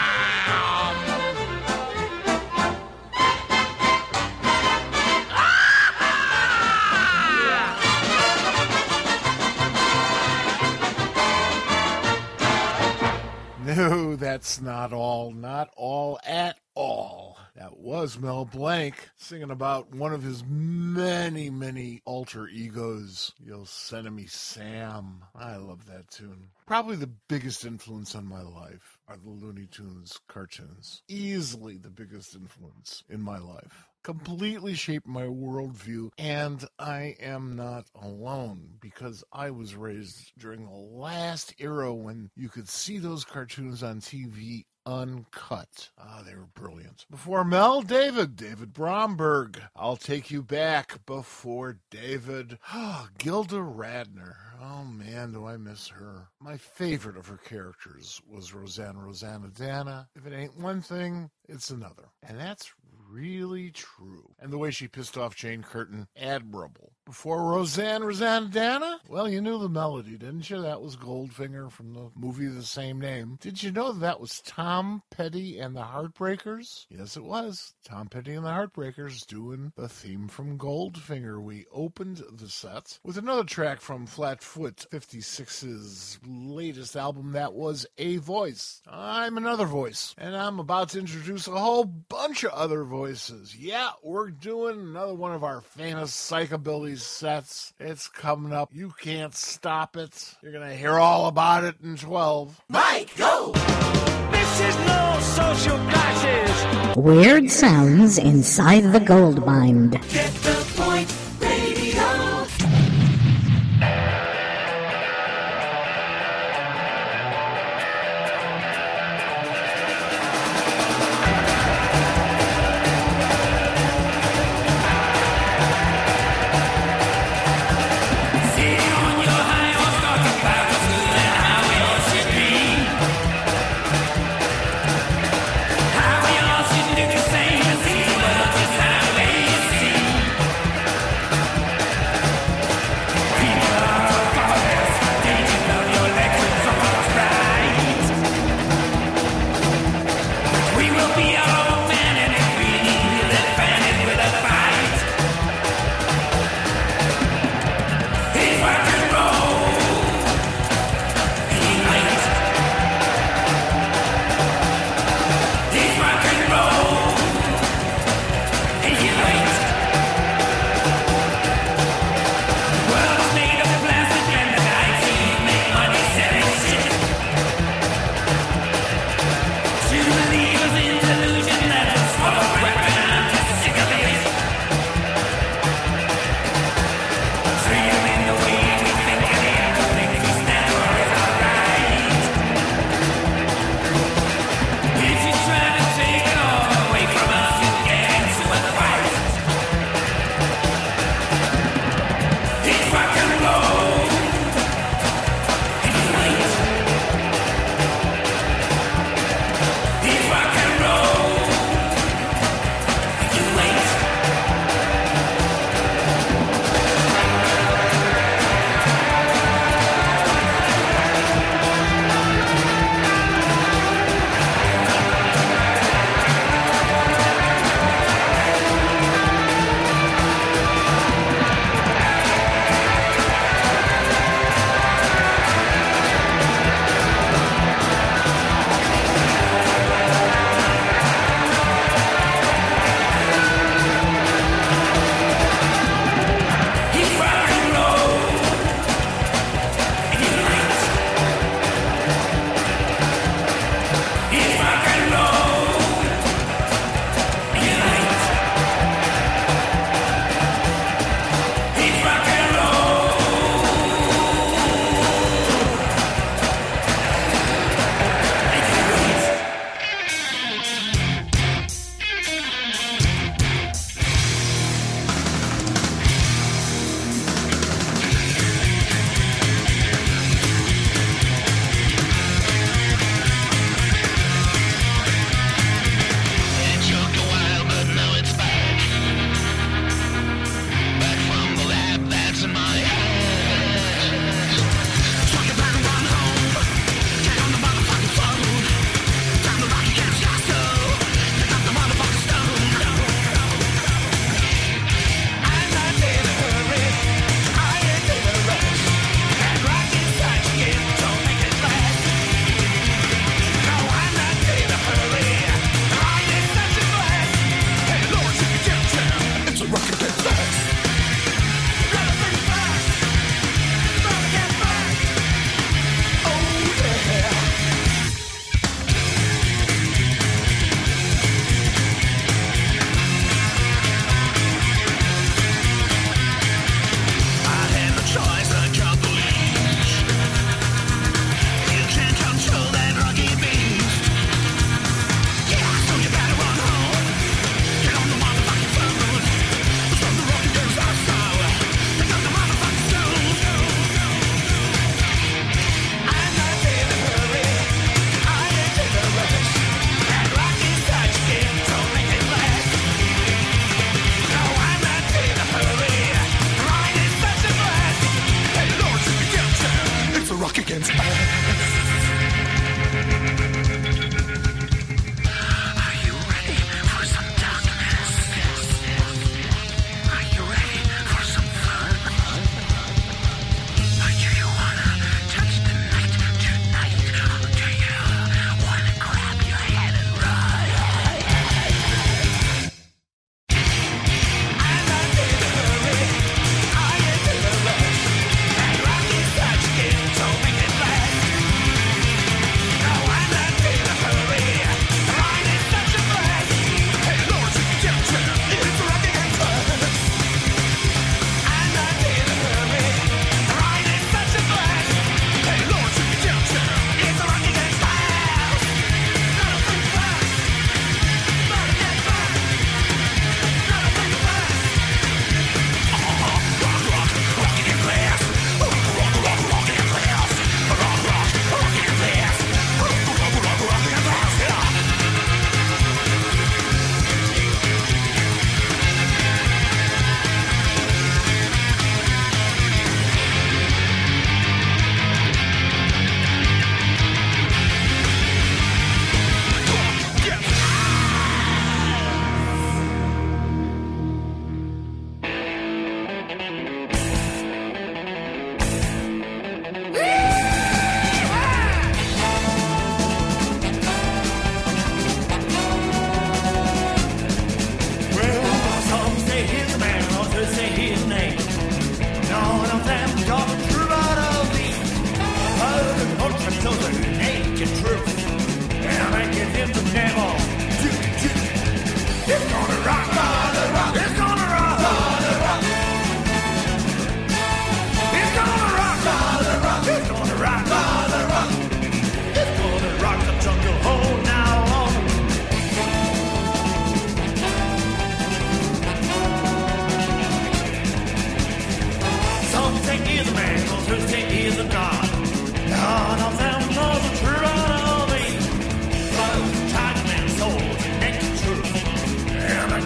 S4: No, that's not all at all. That was Mel Blanc singing about one of his many, many alter egos, Yosemite Sam. I love that tune. Probably the biggest influence on my life are the Looney Tunes cartoons. Easily the biggest influence in my life. Completely shaped my worldview, and I am not alone because I was raised during the last era when you could see those cartoons on TV uncut. They were brilliant. Before Mel, David Bromberg. I'll Take You Back. Before David, Gilda Radner. Oh man, do I miss her. My favorite of her characters was Rosanna. If it ain't one thing, it's another. And that's really true. And the way she pissed off Jane Curtin, admirable. Before Rosanna, well, you knew the melody, didn't you? That was Goldfinger from the movie of the same name. Did you know that was Tom Petty and the Heartbreakers? Yes, it was. Tom Petty and the Heartbreakers doing the theme from Goldfinger. We opened the set with another track from Flatfoot 56's latest album. That was A Voice. I'm another voice, and I'm about to introduce a whole bunch of other voices. Yeah, we're doing another one of our famous psychobilly sets. It's coming up. You can't stop it. You're going to hear all about it in 12.
S7: Mike, go! This is no social crisis.
S3: Weird sounds inside the gold mine.
S7: Get the point, radio.
S5: To believe in delusion.
S10: It's gonna rock. It's gonna rock. It's gonna rock. It's gonna rock. It's gonna rock the jungle hole now on. Some say he's a man, others say he's a god. None of them knows the truth of me. But Chinaman sold the naked truth. And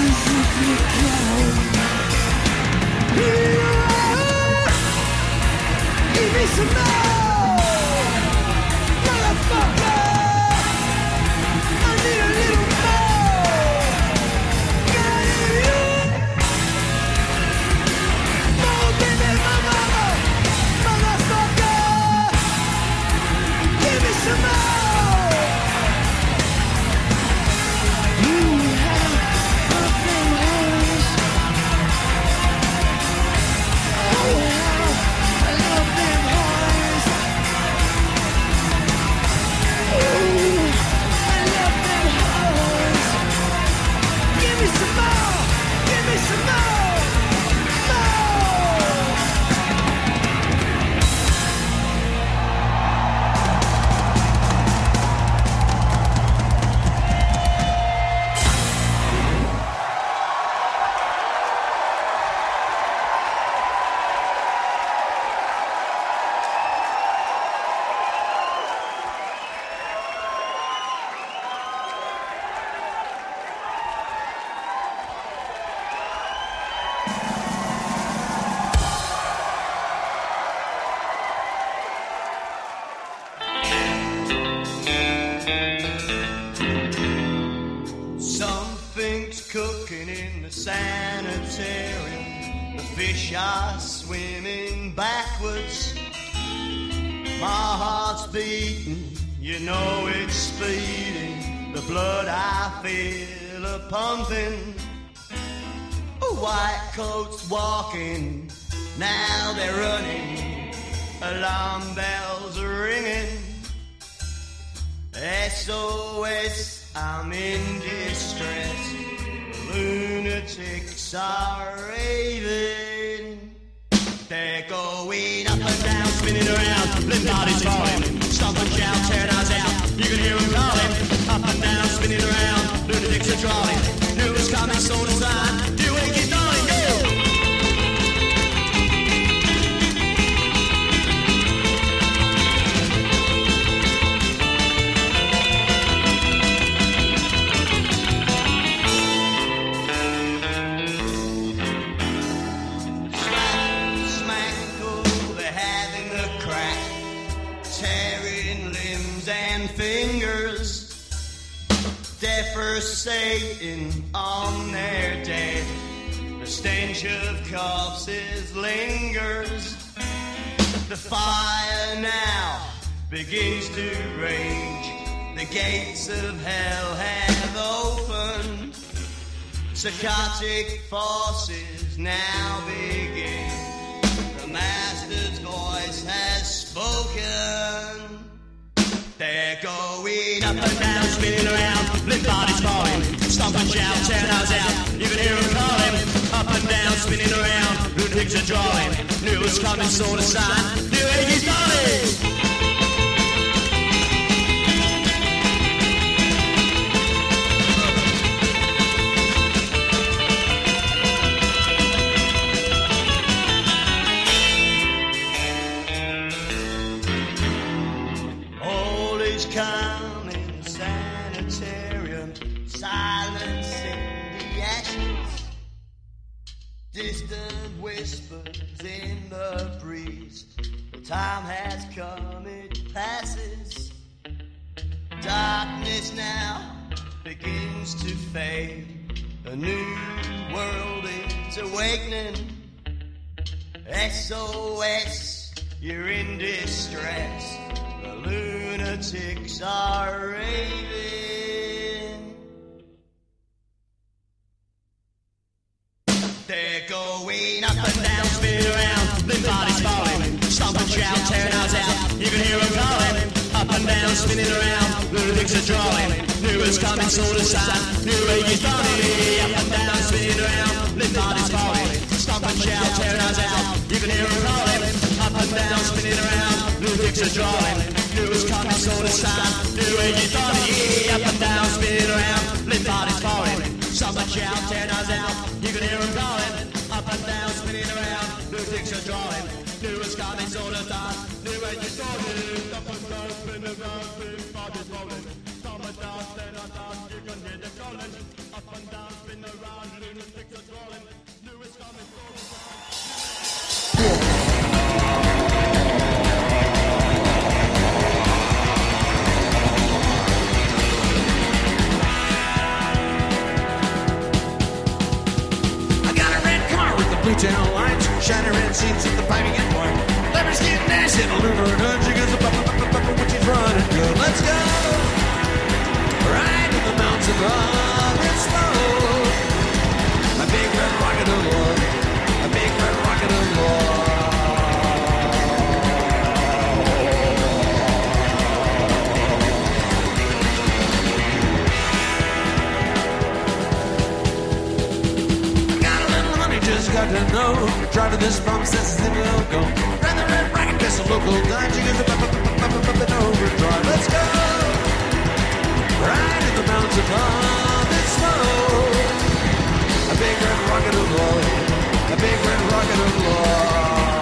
S10: Give me some more, motherfucker. I need a little more. Got you. More, baby, motherfucker. Give me some more. You have nothing else. Oh, I love them horns. Oh, I love them horns. Give me some more. Give me some more. More.
S7: Something's cooking in the sanitarium. The fish are swimming backwards. My heart's beating, you know it's speeding. The blood I feel a pumping. White coats walking, now they're running. Alarm bells are ringing. SOS, I'm in distress. Lunatics are raving. They're going up and down, spinning around. Limp bodies falling. Stomp and shout, tearing us out. You can hear them calling. Up and down, spinning around. Lunatics are drawing. Knew it was coming, so design. Do it, keep darling, go! Fingers devastating on their dead. The stench of corpses lingers. The fire now begins to rage. The gates of hell have opened. Psychotic forces now begin. The master's voice has spoken. They're going up and down, spinning around, limp bodies falling, stomp and shout, tearing us out. You can hear them calling, up and down, spinning around, lunatics are drawing. Knew it was coming, saw the sign, New Age is dawning. Come in the sanitarium, silencing the ashes. Distant whispers in the breeze. The time has come, it passes. Darkness now begins to fade. A new world is awakening. SOS, you're in distress. The lunatics are raving. They're going up and down, spinning around, limp bodies falling, stomp and shout, tearing us out. You can hear them calling, up and down, spinning around, lunatics are drawing. New is coming, so the sign, New Age is dawning. Up and down, spinning around, limp bodies falling, stomp and shout, tearing us out. You can hear them calling, up and down, spinning around, lunatics are drawing. New is coming, so the sign, New Age is dawning. Up and down, spinning around, limp bodies falling, stomp and shout, tearing us out. You can hear them calling, up and down, spinning around, lunatics are drawing. New is coming, so the sign, New Age is dawning. Up and down, spinning around, limp bodies falling, stomp and shout, tearing us out. You can hear them calling, up and down, spinning around.
S19: tail lights, shiny red seats at the piping and white. Leverage getting nasty, and a lunar gun, she goes when she's running good. Let's go! Right to the mountains of smoke. A big red rocket of love. A big red rocket of love. Got to know, driving this bump says it will go. Ride the red rocket, guess a local dime. She goes up and overdrive. Let's go! Ride in the mountains of love and smoke. A big red rocket of love. A big red rocket of love.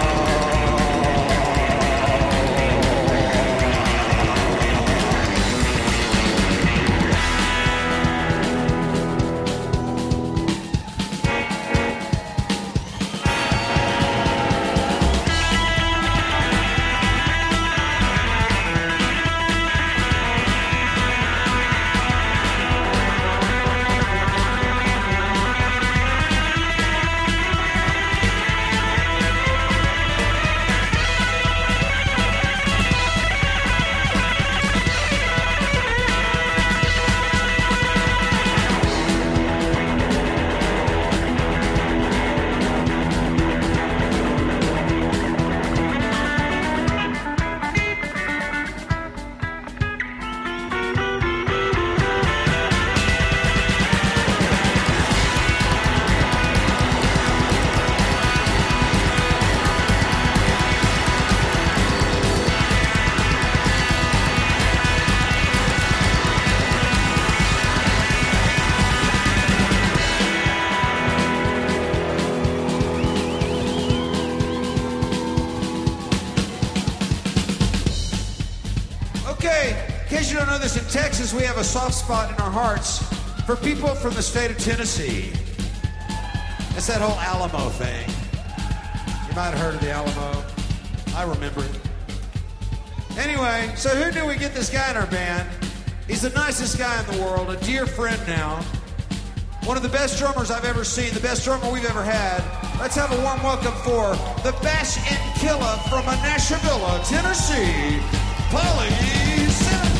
S19: In Texas, we have a soft spot in our hearts for people from the state of Tennessee. It's that whole Alamo thing. You might have heard of the Alamo. I remember it. Anyway, so who knew we get this guy in our band? He's the nicest guy in the world, a dear friend now. One of the best drummers I've ever seen, the best drummer we've ever had. Let's have a warm welcome for the Bash and Killer from Nashville, Tennessee, Paulie Simmons.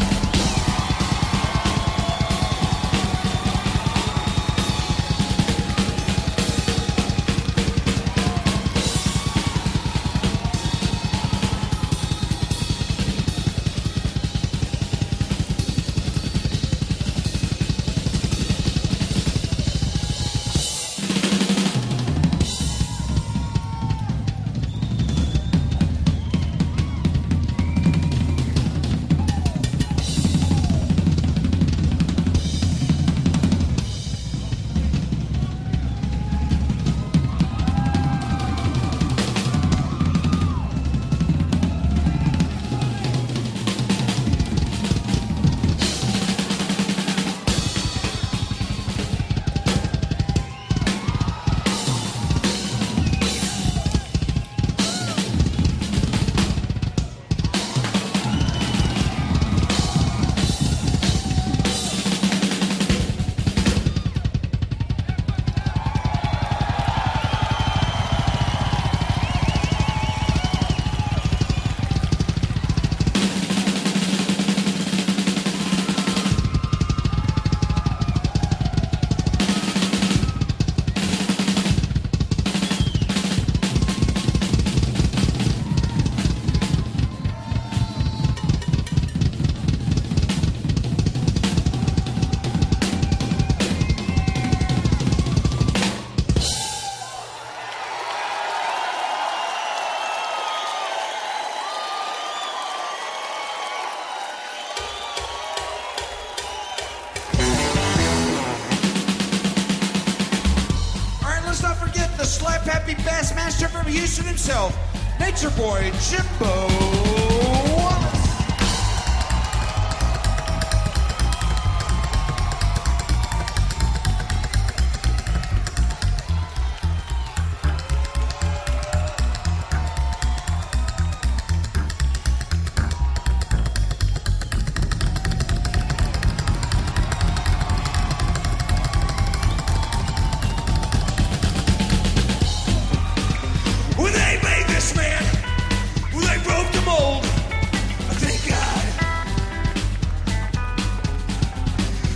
S19: Bassmaster from Houston himself, Nature Boy Jimbo Wallace.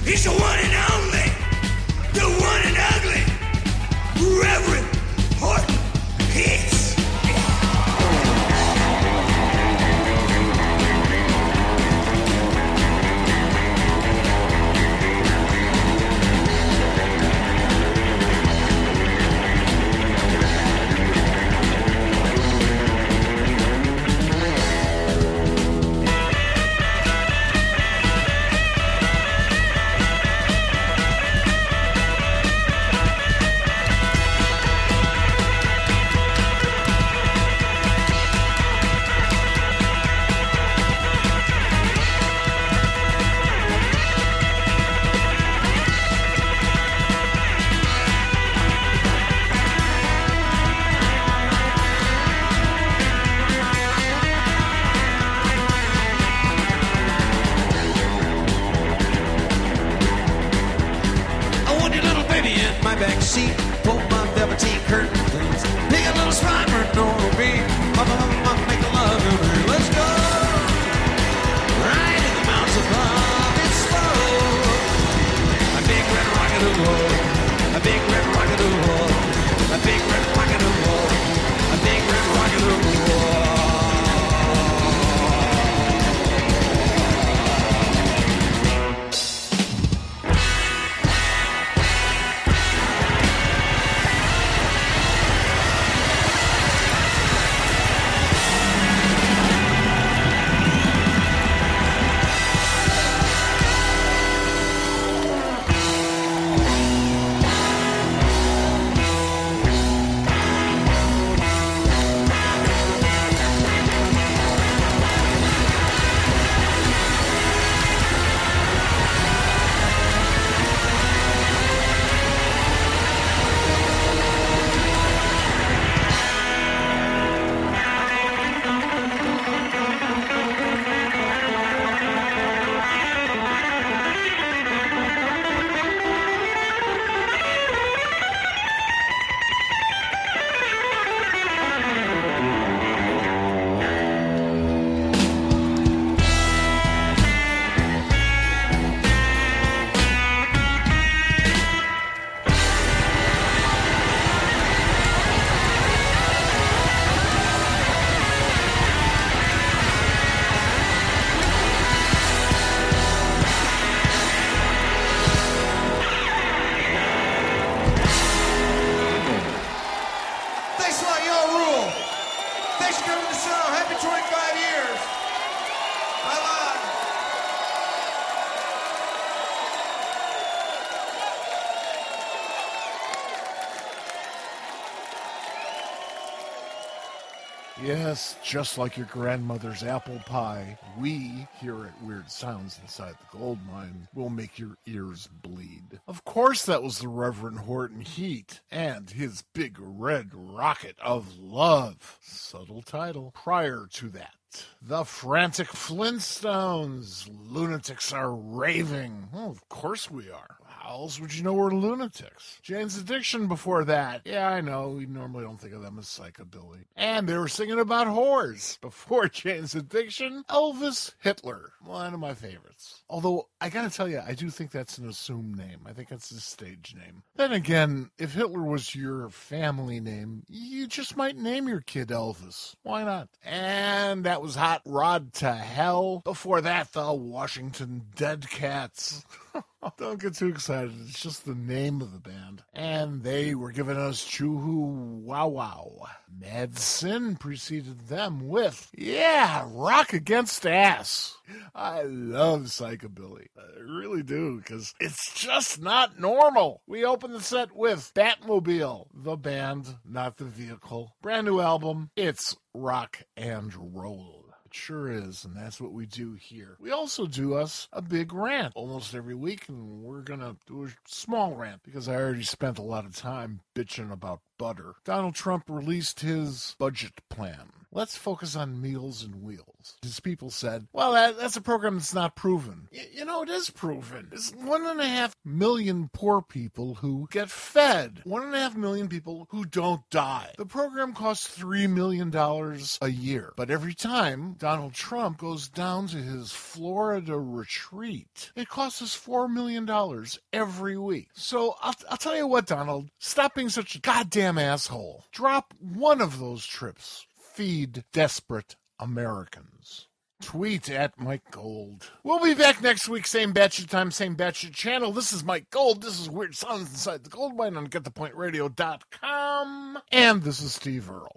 S7: He's the one and only, the one and ugly, Reverend Horton Hicks. Seat, pull my velveteen curtains, pick a little slimer, no beat, make a love to her. Let's go, right in the mountains above. It's slow. A big red rocket of love, a big red rocket of love, a big red rocket of love, a big red rocket of love.
S4: Yes, just like your grandmother's apple pie, we, here at Weird Sounds Inside the Gold Mine, will make your ears bleed. Of course that was the Reverend Horton Heat and his Big Red Rocket of Love. Subtle title. Prior to that, the Frantic Flintstones. Lunatics are raving. Oh, of course we are. How else would you know we're lunatics? Jane's Addiction before that. Yeah, I know, we normally don't think of them as psychobilly. And they were singing about whores. Before Jane's Addiction, Elvis Hitler. One of my favorites. Although, I gotta tell you, I do think that's an assumed name. I think that's his stage name. Then again, if Hitler was your family name, you just might name your kid Elvis. Why not? And that was Hot Rod to Hell. Before that, the Washington Dead Cats. Don't get too excited. It's just the name of the band. And they were giving us Choo-Hoo Wow Wow. Mad Sin preceded them with, Rock Against Ass. I love psychobilly. I really do, because it's just not normal. We open the set with Batmobile, the band, not the vehicle. Brand new album. It's rock and roll. Sure is, and that's what we do here. We also do us a big rant almost every week, and we're gonna do a small rant because I already spent a lot of time bitching about butter. Donald Trump released his budget plan. let's focus on Meals and Wheels. His people said, well, that's a program that's not proven. You know, it is proven. It's 1.5 million poor people who get fed. 1.5 million people who don't die. The program costs $3 million a year. But every time Donald Trump goes down to his Florida retreat, it costs us $4 million every week. So I'll tell you what, Donald, stop being such a goddamn asshole. Drop one of those trips. Feed desperate Americans. Tweet at Mike Gold. We'll be back next week, same batchet time, same batchet channel. This is Mike Gold. This is Weird Sounds Inside the Gold Mine on GetThePointRadio.com. And this is Steve Earle.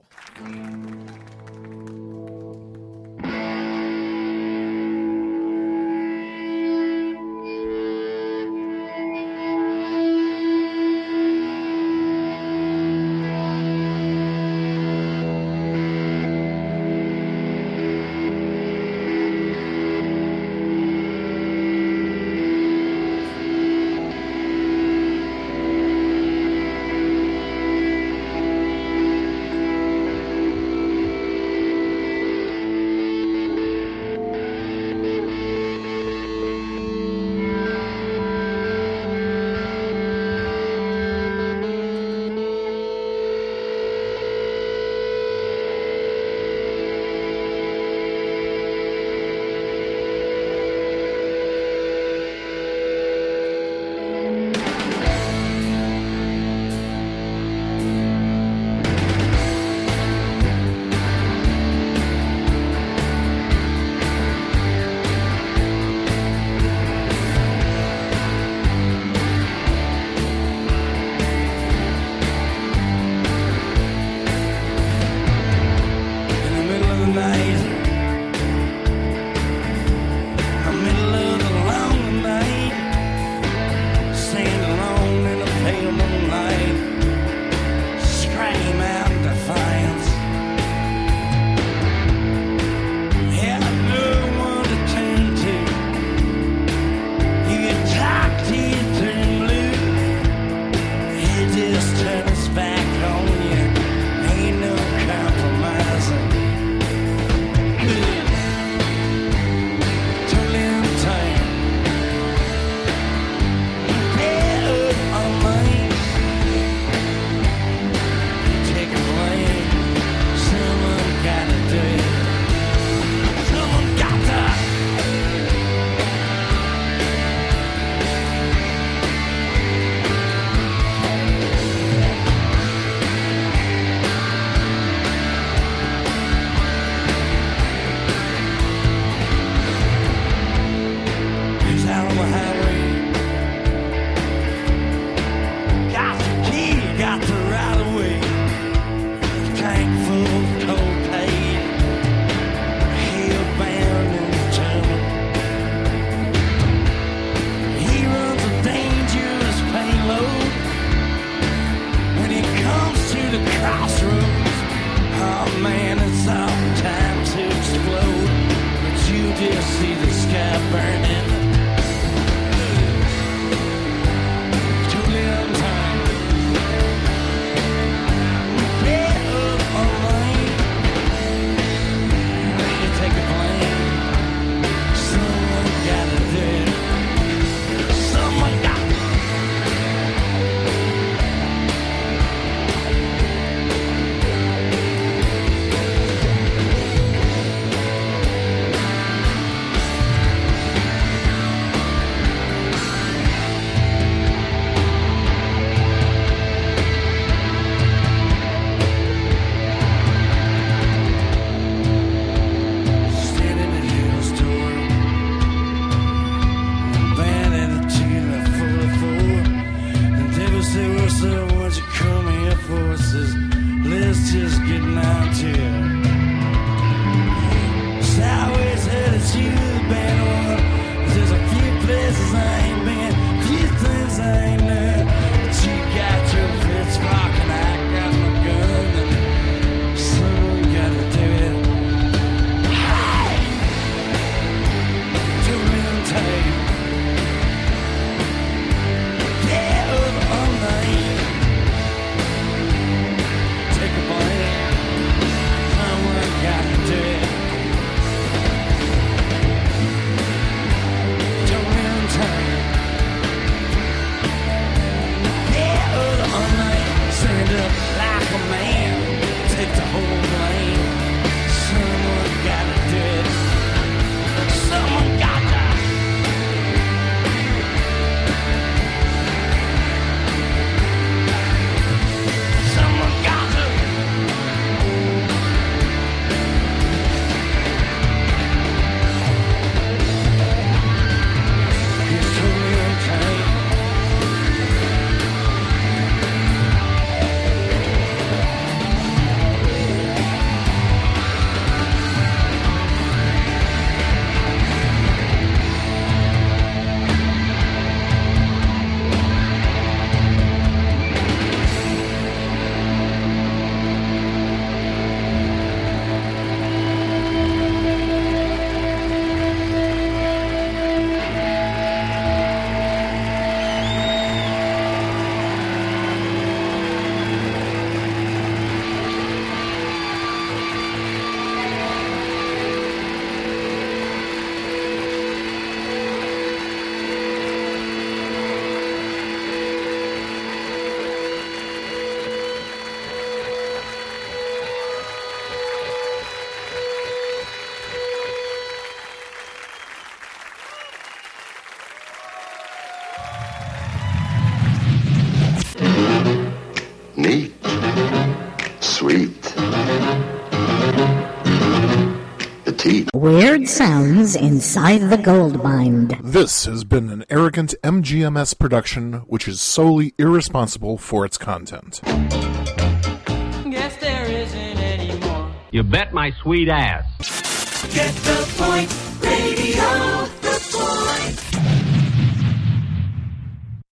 S3: Weird sounds inside the gold mine.
S4: This has been an arrogant MGMS production which is solely irresponsible for its content.
S5: Guess there isn't any more.
S20: You bet my sweet ass.
S7: Get the point, radio.